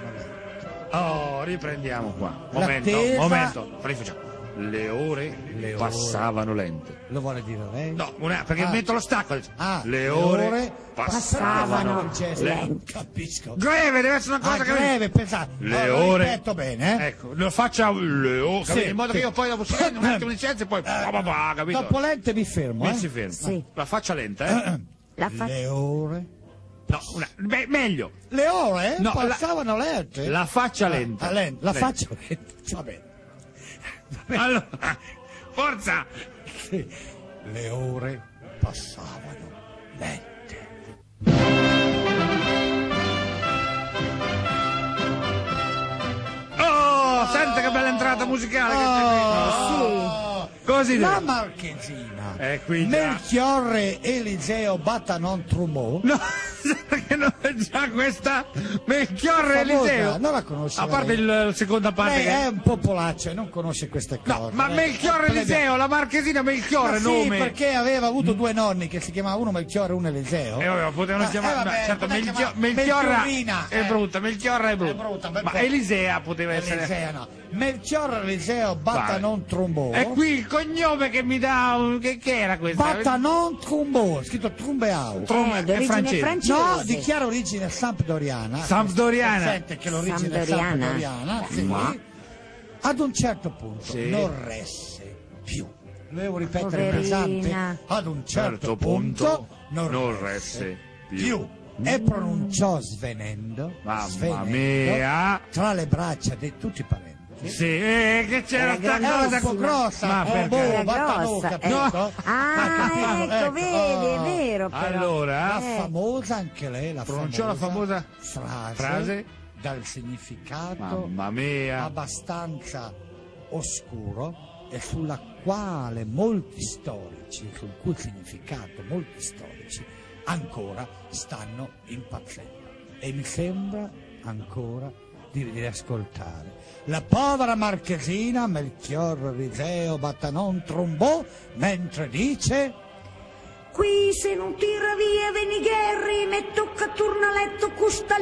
Speaker 3: Oh, riprendiamo qua. Momento,
Speaker 2: L'attesa-
Speaker 3: momento. Rifacciamo. Le ore
Speaker 2: Le ore.
Speaker 3: passavano lente.
Speaker 2: Lo vuole dire lei?
Speaker 3: No, una- perché
Speaker 2: Ah.
Speaker 3: metto lo stacco.
Speaker 2: Ah,
Speaker 3: le ore,
Speaker 1: passavano
Speaker 3: passavano
Speaker 2: Gesto,
Speaker 3: lente.
Speaker 2: capisco.
Speaker 3: Greve, deve essere una cosa
Speaker 2: Ah,
Speaker 3: che.
Speaker 2: greve, pensate.
Speaker 3: Le
Speaker 2: Oh, lo
Speaker 3: ore.
Speaker 2: ripeto bene, eh?
Speaker 3: Ecco, lo faccia le ore.
Speaker 2: Sì,
Speaker 3: capito? In modo
Speaker 2: sì.
Speaker 3: che io poi dopo silenzio, un attimo di silenzio e poi. bah, bah, bah, capito?
Speaker 2: Dopo lente mi fermo,
Speaker 3: Mi
Speaker 2: eh?
Speaker 3: si ferma.
Speaker 1: Sì.
Speaker 3: La faccia lenta, eh?
Speaker 1: La fa-
Speaker 2: Le ore.
Speaker 3: No, una, beh, meglio.
Speaker 2: Le ore
Speaker 3: No, la-
Speaker 2: passavano lente.
Speaker 3: La faccia lenta.
Speaker 2: Ah, lenta. La
Speaker 3: Lenta.
Speaker 2: faccia lenta. Va bene.
Speaker 3: Allora, forza!
Speaker 2: Sì. Le ore passavano lente.
Speaker 3: Oh, senti che bella entrata musicale che
Speaker 2: Oh,
Speaker 3: c'è. Così
Speaker 2: la
Speaker 3: deve-
Speaker 2: Marchesina,
Speaker 3: Eh, qui già.
Speaker 2: Melchiorre Eliseo Battanon Trumò.
Speaker 3: No, perché non è già questa Melchiorre
Speaker 2: Famosa,
Speaker 3: Eliseo.
Speaker 2: non la conosce
Speaker 3: A parte
Speaker 2: lei?
Speaker 3: il- la seconda parte
Speaker 2: Lei
Speaker 3: che...
Speaker 2: è un popolaccio e non conosce queste cose.
Speaker 3: No, ma
Speaker 2: eh.
Speaker 3: Melchiorre
Speaker 2: Plebe-
Speaker 3: Eliseo, la marchesina Melchiorre,
Speaker 2: Ma sì,
Speaker 3: nome.
Speaker 2: perché aveva avuto due nonni che si chiamavano uno Melchiorre e uno Eliseo.
Speaker 3: Eh, vabbè, potevano
Speaker 2: Eh,
Speaker 3: chiamare,
Speaker 2: eh, vabbè,
Speaker 3: no, certo,
Speaker 2: poteva
Speaker 3: Melchio-
Speaker 2: chiamare
Speaker 3: Melchiorra
Speaker 2: Melchiorrina,
Speaker 3: è
Speaker 2: eh.
Speaker 3: brutta, Melchiorra è brutta,
Speaker 2: È brutta, beh,
Speaker 3: ma
Speaker 2: beh.
Speaker 3: Elisea poteva essere.
Speaker 2: Eliseo, no. Melchiorre Eliseo Battanon Trombò.
Speaker 3: E qui il cognome che mi dà un... che, che era questa?
Speaker 2: Battanon Trombò, scritto Trumbeau.
Speaker 3: Trom-
Speaker 1: Eh,
Speaker 3: è
Speaker 1: d'origine
Speaker 3: francese.
Speaker 1: francese.
Speaker 2: No, dichiara origine sampdoriana.
Speaker 3: Sampdoriana.
Speaker 2: Sente che l'origine
Speaker 1: Sampdoriana.
Speaker 2: è sampdoriana. Sì.
Speaker 3: Ma-
Speaker 2: Ad un certo punto
Speaker 3: Sì.
Speaker 2: non resse più. Lo devo ripetere
Speaker 1: Poverina.
Speaker 2: pesante. Ad un certo,
Speaker 3: Certo
Speaker 2: punto,
Speaker 3: punto
Speaker 2: non,
Speaker 3: non
Speaker 2: resse
Speaker 3: resse
Speaker 2: più.
Speaker 3: più.
Speaker 2: E pronunciò svenendo,
Speaker 3: Mamma
Speaker 2: svenendo
Speaker 3: mia.
Speaker 2: tra le braccia di tutti i parenti.
Speaker 3: Sì, eh, che c'era
Speaker 1: Era
Speaker 3: sta
Speaker 2: Era
Speaker 3: cosa
Speaker 2: un po' grossa,
Speaker 3: Ma
Speaker 2: oh,
Speaker 3: perché?
Speaker 2: boh,
Speaker 1: Era
Speaker 2: Battanon,
Speaker 1: grossa,
Speaker 2: capito?
Speaker 3: No.
Speaker 1: Ah,
Speaker 2: Ma capito,
Speaker 1: ecco, vedi, è
Speaker 2: oh.
Speaker 1: vero però.
Speaker 3: Allora,
Speaker 2: La famosa, anche lei, la
Speaker 3: pronunciò la famosa
Speaker 2: frase,
Speaker 3: frase
Speaker 2: dal significato
Speaker 3: mamma mia.
Speaker 2: abbastanza oscuro e sulla quale molti storici, sul cui significato molti storici ancora stanno impazzendo. E mi sembra ancora di riascoltare la povera marchesina Melchiorre Eliseo Battanon Trombò mentre dice:
Speaker 4: Qui se non tira via Venigherri, me tocca turnaletto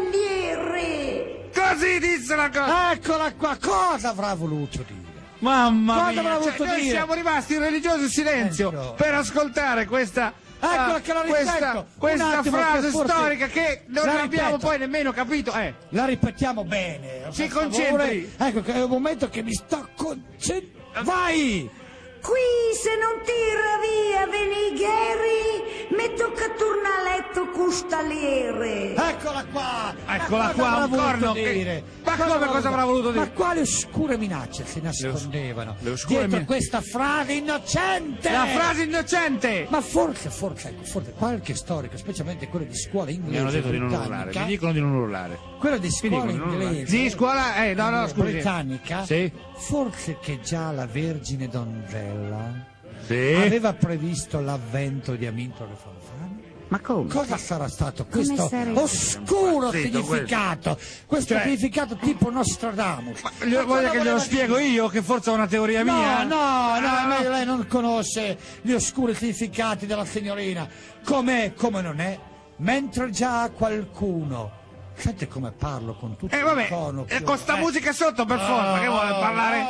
Speaker 4: custagliere.
Speaker 3: Così disse la cosa.
Speaker 2: eccola qua, cosa avrà voluto dire?
Speaker 3: Mamma
Speaker 2: Cosa
Speaker 3: mia,
Speaker 2: avrà
Speaker 3: cioè,
Speaker 2: voluto
Speaker 3: noi
Speaker 2: dire?
Speaker 3: siamo rimasti in religioso silenzio
Speaker 2: Ecco.
Speaker 3: per ascoltare questa
Speaker 2: Eccola
Speaker 3: ah,
Speaker 2: che la
Speaker 3: questa,
Speaker 2: ripeto.
Speaker 3: questa
Speaker 2: Un attimo
Speaker 3: frase
Speaker 2: che forse-
Speaker 3: storica che non
Speaker 2: La
Speaker 3: abbiamo
Speaker 2: ripeto.
Speaker 3: poi nemmeno capito. Eh,
Speaker 2: La ripetiamo bene.
Speaker 3: Si
Speaker 2: per favore.
Speaker 3: concentri.
Speaker 2: Ecco che è un momento che mi sto concentrando. Vai!
Speaker 4: Qui se non tira via Venigherri, me tocca turnaletto custagliere.
Speaker 2: Eccola qua!
Speaker 3: Eccola
Speaker 2: Ma cosa
Speaker 3: qua,
Speaker 2: avrà
Speaker 3: un
Speaker 2: voluto
Speaker 3: corno che-
Speaker 2: dire?
Speaker 3: Ma come cosa avrà voluto dire?
Speaker 2: Ma quali oscure minacce si nascondevano
Speaker 3: le oscure
Speaker 2: dietro
Speaker 3: min-
Speaker 2: questa frase innocente?
Speaker 3: La frase innocente!
Speaker 2: Ma forse, forse, ecco, forse qualche storico, specialmente quello di scuola inglese,
Speaker 3: Mi hanno detto di non
Speaker 2: britannica,
Speaker 3: urlare, mi dicono di non urlare.
Speaker 2: quello di
Speaker 3: Mi
Speaker 2: scuola
Speaker 3: dicono di non urlare.
Speaker 2: inglese,
Speaker 3: Sì, scuola, eh, no, no,
Speaker 2: eh,
Speaker 3: scusi.
Speaker 2: britannica,
Speaker 3: Sì.
Speaker 2: forse che già la Vergine Donzella
Speaker 3: Sì.
Speaker 2: aveva previsto l'avvento di Amintore Fanfani?
Speaker 1: Ma come?
Speaker 2: Cosa sarà stato questo
Speaker 1: sarebbe?
Speaker 2: oscuro
Speaker 3: Zitto,
Speaker 2: significato? Questo
Speaker 3: Cioè-
Speaker 2: significato tipo Nostradamus.
Speaker 3: Ma glielo- vuole che glielo
Speaker 2: voleva
Speaker 3: spiego
Speaker 2: dire?
Speaker 3: io, che forse ho una teoria
Speaker 2: No,
Speaker 3: mia?
Speaker 2: no, no,
Speaker 3: Ah,
Speaker 2: lei, lei non conosce gli oscuri significati della signorina. Com'è, come non è? Mentre già qualcuno. Sente come parlo con tutto
Speaker 3: Eh
Speaker 2: il
Speaker 3: vabbè,
Speaker 2: tono.
Speaker 3: e
Speaker 2: più-
Speaker 3: con sta
Speaker 2: eh.
Speaker 3: musica sotto per forza, che vuole parlare?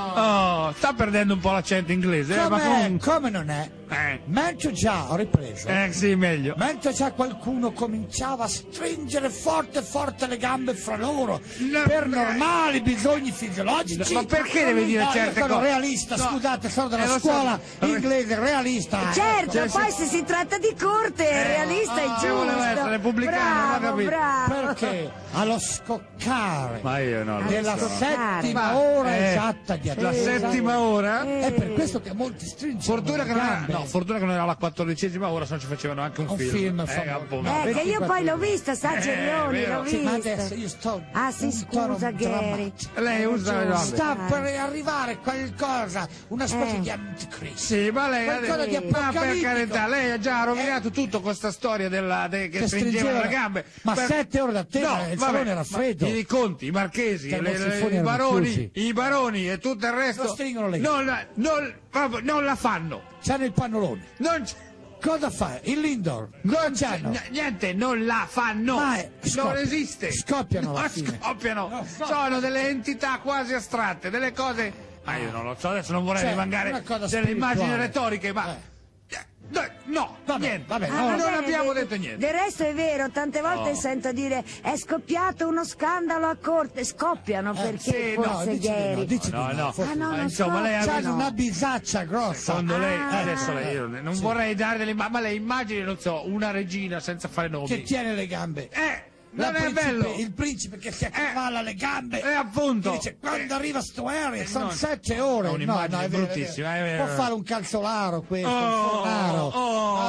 Speaker 3: Oh, sta perdendo un po' l'accento inglese, eh, ma
Speaker 2: Com'è,
Speaker 3: comunque...
Speaker 2: come non è?
Speaker 3: Eh,
Speaker 2: Mentre già, ho ripreso.
Speaker 3: eh, sì, meglio.
Speaker 2: Mentre già qualcuno cominciava a stringere forte forte le gambe fra loro
Speaker 3: No,
Speaker 2: per
Speaker 3: beh.
Speaker 2: normali bisogni fisiologici.
Speaker 3: Ma perché deve dire
Speaker 2: No,
Speaker 3: certe
Speaker 2: io sono
Speaker 3: cose?
Speaker 2: realista,
Speaker 3: No,
Speaker 2: scusate, sono della
Speaker 3: eh, lo so.
Speaker 2: scuola
Speaker 3: Re-
Speaker 2: inglese, realista.
Speaker 1: Certo,
Speaker 3: Cioè,
Speaker 1: poi
Speaker 3: se-
Speaker 1: se si tratta di corte, è realista e
Speaker 3: ci voleva essere
Speaker 1: giusto.
Speaker 3: repubblicano, non ho
Speaker 1: Bravo,
Speaker 3: capito.
Speaker 1: bravo.
Speaker 2: Perché allo scoccare
Speaker 3: Ma io no, lo
Speaker 2: della
Speaker 3: so.
Speaker 2: settima
Speaker 3: Ma-
Speaker 2: ora
Speaker 3: eh,
Speaker 2: esatta di
Speaker 3: La
Speaker 2: attesa,
Speaker 3: settima ora?
Speaker 2: è per questo che molti stringono
Speaker 3: Fortuna
Speaker 2: le
Speaker 3: che, non era,
Speaker 2: gambe.
Speaker 3: no, fortuna che non era la quattordicesima ora, se no ci facevano anche un,
Speaker 2: Un film,
Speaker 3: Eh,
Speaker 2: insomma.
Speaker 3: appunto.
Speaker 1: Eh, che io
Speaker 2: ventiquattro
Speaker 1: poi l'ho
Speaker 2: ore.
Speaker 1: vista, sa Gerioni,
Speaker 3: vero.
Speaker 1: l'ho
Speaker 2: Sì, ma
Speaker 1: vista.
Speaker 2: adesso io sto
Speaker 1: Ah sì,
Speaker 2: un tono
Speaker 1: scusa Gary.
Speaker 2: drammatico.
Speaker 3: Lei usa le donne.
Speaker 2: Sta per arrivare qualcosa, una specie
Speaker 1: Eh.
Speaker 2: di anticristo.
Speaker 3: Sì, ma lei
Speaker 2: Qualcosa di
Speaker 3: ma per
Speaker 2: apocalittico.
Speaker 3: carità, lei ha già rovinato tutto con sta storia della, de- che,
Speaker 2: Che
Speaker 3: stringevano le
Speaker 2: stringeva-
Speaker 3: gambe.
Speaker 2: ma
Speaker 3: Per-
Speaker 2: sette ore d'attesa, il salone era freddo.
Speaker 3: I conti, i marchesi,
Speaker 2: Cioè, i
Speaker 3: le-
Speaker 2: nostri
Speaker 3: le-
Speaker 2: foni
Speaker 3: i
Speaker 2: erano
Speaker 3: baroni,
Speaker 2: chiusi.
Speaker 3: i baroni e tutto il resto
Speaker 2: Non stringono le gambe.
Speaker 3: non, la- non- proprio non la fanno.
Speaker 2: C'hanno il pannolone.
Speaker 3: Non, c-
Speaker 2: Cosa fa? Il Lindor.
Speaker 3: non
Speaker 2: c'è,
Speaker 3: c'è, n- niente, non la fanno.
Speaker 2: Ma è-
Speaker 3: non
Speaker 2: scoppia-
Speaker 3: esiste.
Speaker 2: scoppiano alla
Speaker 3: No,
Speaker 2: fine.
Speaker 3: scoppiano.
Speaker 2: No, scoppiano.
Speaker 3: Sono delle entità quasi astratte, delle cose. Ma io non lo so, adesso non vorrei
Speaker 2: Cioè,
Speaker 3: rimangare
Speaker 2: una cosa
Speaker 3: delle immagini
Speaker 2: spirituale.
Speaker 3: retoriche, ma.
Speaker 2: Eh.
Speaker 3: No, no,
Speaker 2: Vabbè,
Speaker 3: niente.
Speaker 2: vabbè,
Speaker 1: Ah,
Speaker 2: no,
Speaker 1: va
Speaker 3: non
Speaker 1: bene,
Speaker 3: abbiamo
Speaker 1: de-
Speaker 3: detto niente.
Speaker 1: Del resto è vero, tante volte
Speaker 3: Oh.
Speaker 1: sento dire è scoppiato uno scandalo a corte, scoppiano perché
Speaker 3: sì, no,
Speaker 1: forse
Speaker 2: dici di no,
Speaker 1: ieri.
Speaker 2: dici di
Speaker 3: No,
Speaker 2: no,
Speaker 3: no.
Speaker 2: forse
Speaker 1: Ah, no,
Speaker 2: no.
Speaker 3: Ma
Speaker 1: non
Speaker 3: insomma, lei ha
Speaker 1: scoppiano.
Speaker 2: C'hanno una bisaccia grossa.
Speaker 3: Secondo lei,
Speaker 1: Ah.
Speaker 3: adesso lei, io non
Speaker 2: Sì.
Speaker 3: vorrei dare delle immagini, ma lei immagini, non so, una regina senza fare nomi.
Speaker 2: Che tiene le gambe.
Speaker 3: Eh,
Speaker 2: La
Speaker 3: non è
Speaker 2: principe-
Speaker 3: bello.
Speaker 2: Il principe che si accavalla le gambe.
Speaker 3: Eh, appunto.
Speaker 2: E dice, quando arriva sto aereo, sono
Speaker 3: no,
Speaker 2: sette ore.
Speaker 3: è un'immagine
Speaker 2: no, no, è vero, è vero.
Speaker 3: bruttissima, è vero.
Speaker 2: Può fare un calzolaro questo,
Speaker 3: Oh,
Speaker 2: un fornaro.
Speaker 3: oh,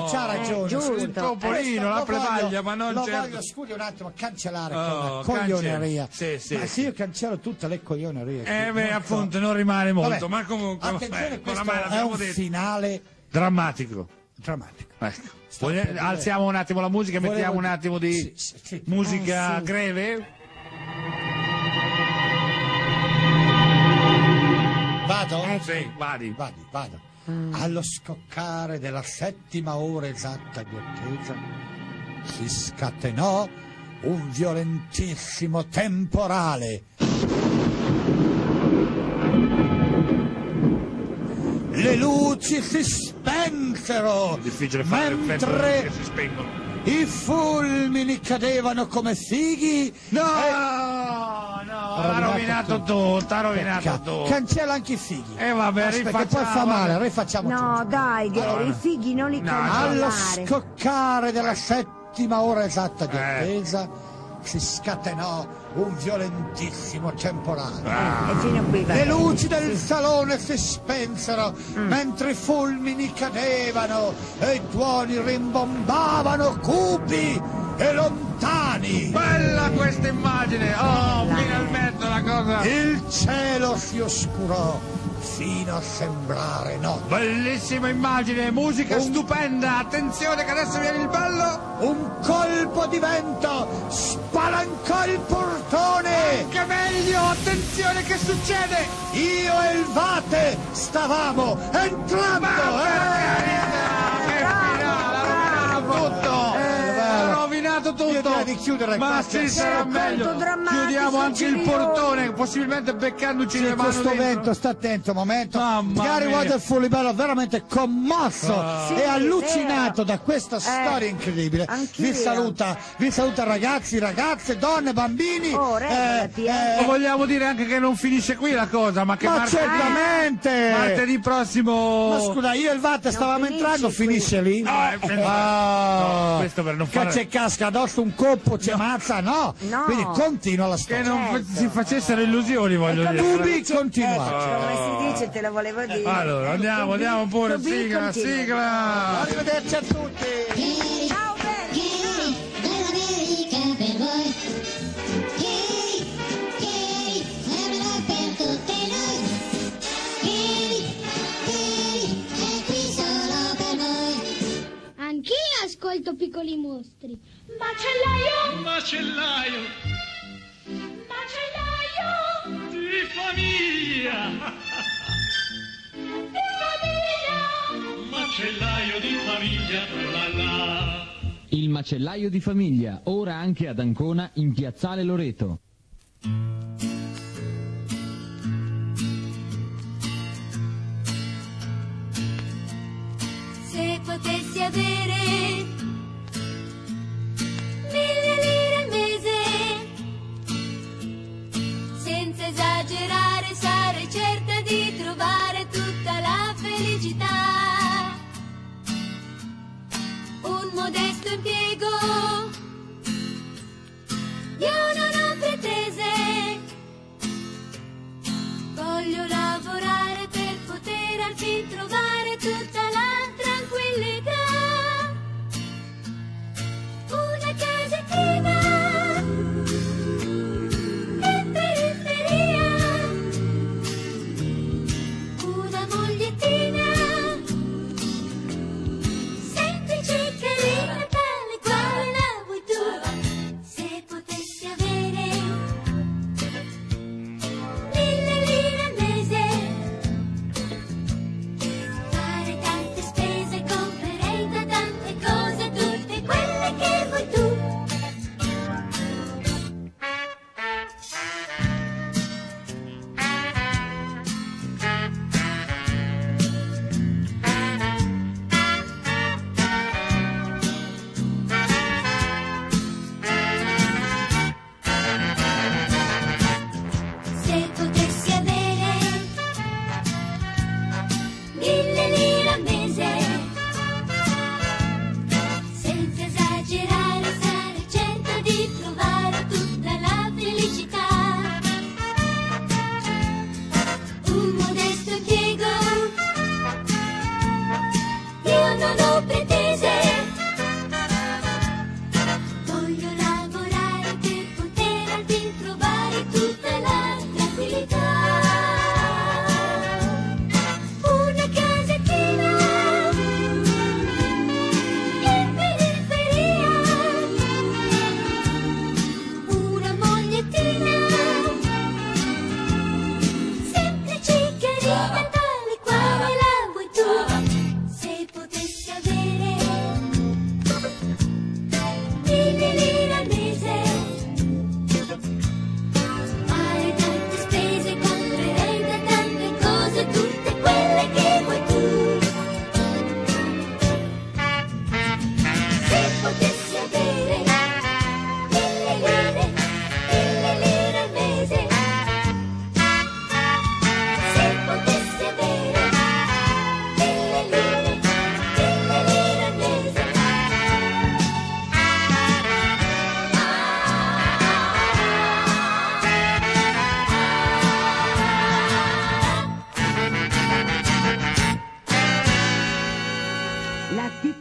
Speaker 2: no, c'ha ragione.
Speaker 1: giusto.
Speaker 3: Il topolino, la prevaglia, ma non
Speaker 2: lo
Speaker 3: certo.
Speaker 2: voglio, scusi un attimo, cancellare
Speaker 3: Oh,
Speaker 2: quella coglioneria.
Speaker 3: cancelli. Sì, sì,
Speaker 2: ma
Speaker 3: sì.
Speaker 2: se io cancello tutte le coglionerie.
Speaker 3: Eh beh,
Speaker 2: non so.
Speaker 3: appunto, non rimane molto,
Speaker 2: Vabbè,
Speaker 3: ma comunque...
Speaker 2: attenzione,
Speaker 3: eh,
Speaker 2: questo
Speaker 3: oramai
Speaker 2: è
Speaker 3: l'abbiamo
Speaker 2: un
Speaker 3: detto.
Speaker 2: finale
Speaker 3: Drammatico.
Speaker 2: drammatico.
Speaker 3: Ecco.
Speaker 2: Sto
Speaker 3: Voglia-
Speaker 2: per dire-
Speaker 3: alziamo un attimo la musica,
Speaker 2: Volevo
Speaker 3: mettiamo un
Speaker 2: dire-
Speaker 3: attimo di
Speaker 2: Sì, sì, sì.
Speaker 3: musica
Speaker 2: Eh, sì.
Speaker 3: greve.
Speaker 2: Vado?
Speaker 3: Sì, vadi.
Speaker 2: Vado, vado. Allo scoccare della settima ora esatta di attesa si scatenò un violentissimo temporale. Le luci si spensero
Speaker 3: Difficile fare l'effetto
Speaker 2: mentre
Speaker 3: che si spengono.
Speaker 2: i fulmini cadevano come fighi.
Speaker 3: No,
Speaker 2: e-
Speaker 3: no, ha rovinato tutto, ha rovinato
Speaker 2: Peccato.
Speaker 3: tutto.
Speaker 2: Cancella anche i fighi.
Speaker 3: Eh vabbè,
Speaker 2: Aspetta, che poi fa
Speaker 3: rifacciamo.
Speaker 2: male, rifacciamo
Speaker 1: No,
Speaker 2: tutto.
Speaker 1: dai, Gary,
Speaker 3: Allora.
Speaker 1: i fighi non li
Speaker 3: No,
Speaker 1: cancellare.
Speaker 2: Allo scoccare della settima ora esatta di
Speaker 3: Eh.
Speaker 2: attesa si scatenò un violentissimo temporale.
Speaker 1: E fino a qui va
Speaker 2: Le
Speaker 1: bene.
Speaker 2: luci del salone si spensero mentre i fulmini cadevano e i tuoni rimbombavano cupi e lontani.
Speaker 3: Bella questa immagine, oh, finalmente una cosa...
Speaker 2: Il cielo si oscurò fino a sembrare notte.
Speaker 3: Bellissima immagine, musica
Speaker 2: Un-
Speaker 3: stupenda, attenzione che adesso viene il bello.
Speaker 2: Un colpo di vento spalancò il portone.
Speaker 3: Che meglio, attenzione che succede.
Speaker 2: Io e il Vate stavamo entrando.
Speaker 3: Che finale, ha rovinato tutto. Ha rovinato tutto.
Speaker 2: Io direi di chiudere
Speaker 3: Ma
Speaker 2: qua,
Speaker 3: sì,
Speaker 2: cioè,
Speaker 3: sarà
Speaker 1: che
Speaker 3: meglio.
Speaker 1: racconto drammatico,
Speaker 3: Chiudiamo anche il
Speaker 1: Giglione.
Speaker 3: portone, possibilmente beccandoci
Speaker 2: Sì,
Speaker 3: le mani
Speaker 2: questo
Speaker 3: dentro.
Speaker 2: vento, sta attento un momento.
Speaker 3: Mamma
Speaker 2: Gary
Speaker 3: mia.
Speaker 2: Waterfall bello, veramente commosso
Speaker 3: Ah.
Speaker 2: e
Speaker 1: Sì,
Speaker 2: allucinato
Speaker 1: vero.
Speaker 2: da questa
Speaker 1: Eh,
Speaker 2: storia incredibile.
Speaker 1: anch'io.
Speaker 2: Vi saluta, vi saluta ragazzi, ragazze, donne, bambini.
Speaker 1: Oh, regolati, eh.
Speaker 3: O vogliamo dire anche che non finisce qui la cosa, ma che
Speaker 2: Ma
Speaker 3: martedì,
Speaker 2: certamente!
Speaker 3: martedì prossimo...
Speaker 2: Ma scusa, io e il Vate stavamo
Speaker 1: finisce
Speaker 2: entrando,
Speaker 1: qui.
Speaker 2: finisce lì?
Speaker 3: No, eh, per-
Speaker 2: Ah,
Speaker 3: no, questo per non
Speaker 2: che
Speaker 3: fare-
Speaker 2: ci casca addosso un colpo, ci ammazza, no.
Speaker 1: No.
Speaker 2: Quindi continua la
Speaker 3: Che
Speaker 2: storia.
Speaker 3: non
Speaker 1: Certo.
Speaker 3: si facessero illusioni, voglio
Speaker 1: Come
Speaker 3: dire.
Speaker 1: si
Speaker 2: Tubi,
Speaker 1: dice-
Speaker 2: continuate.
Speaker 1: ecco, come si dice, te lo volevo dire.
Speaker 3: Allora, andiamo,
Speaker 1: To be-
Speaker 3: andiamo pure,
Speaker 1: to be
Speaker 3: sigla,
Speaker 1: continued.
Speaker 3: sigla.
Speaker 2: Arrivederci a tutti.
Speaker 1: Ciao, belli.
Speaker 7: Dall'America per voi. Ieri, ieri, erano per tutti noi. Ieri, ieri, è qui solo per voi.
Speaker 6: Anch'io ascolto Piccoli Mostri.
Speaker 8: Macellaio, macellaio, macellaio di famiglia, di famiglia, macellaio di famiglia, la la.
Speaker 9: Il macellaio di famiglia, ora anche ad Ancona in Piazzale Loreto.
Speaker 7: Se potessi avere mille lire al mese, senza esagerare sarei certa di trovare tutta la felicità. Un modesto impiego, io non ho pretese, voglio lavorare per poter al fin trovare tutta la tranquillità. Una casettina in periferia, una mogliettina semplice, carina, tale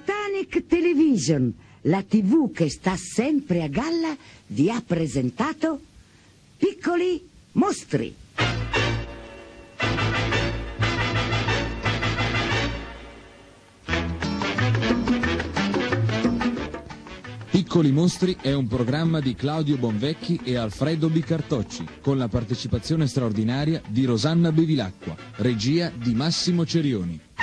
Speaker 1: Botanic Television, la tivù che sta sempre a galla, vi ha presentato Piccoli Mostri.
Speaker 11: Piccoli Mostri è un programma di Claudio Bonvecchi e Alfredo Bicartocci, con la partecipazione straordinaria di Rosanna Bevilacqua, regia di Massimo Cerioni.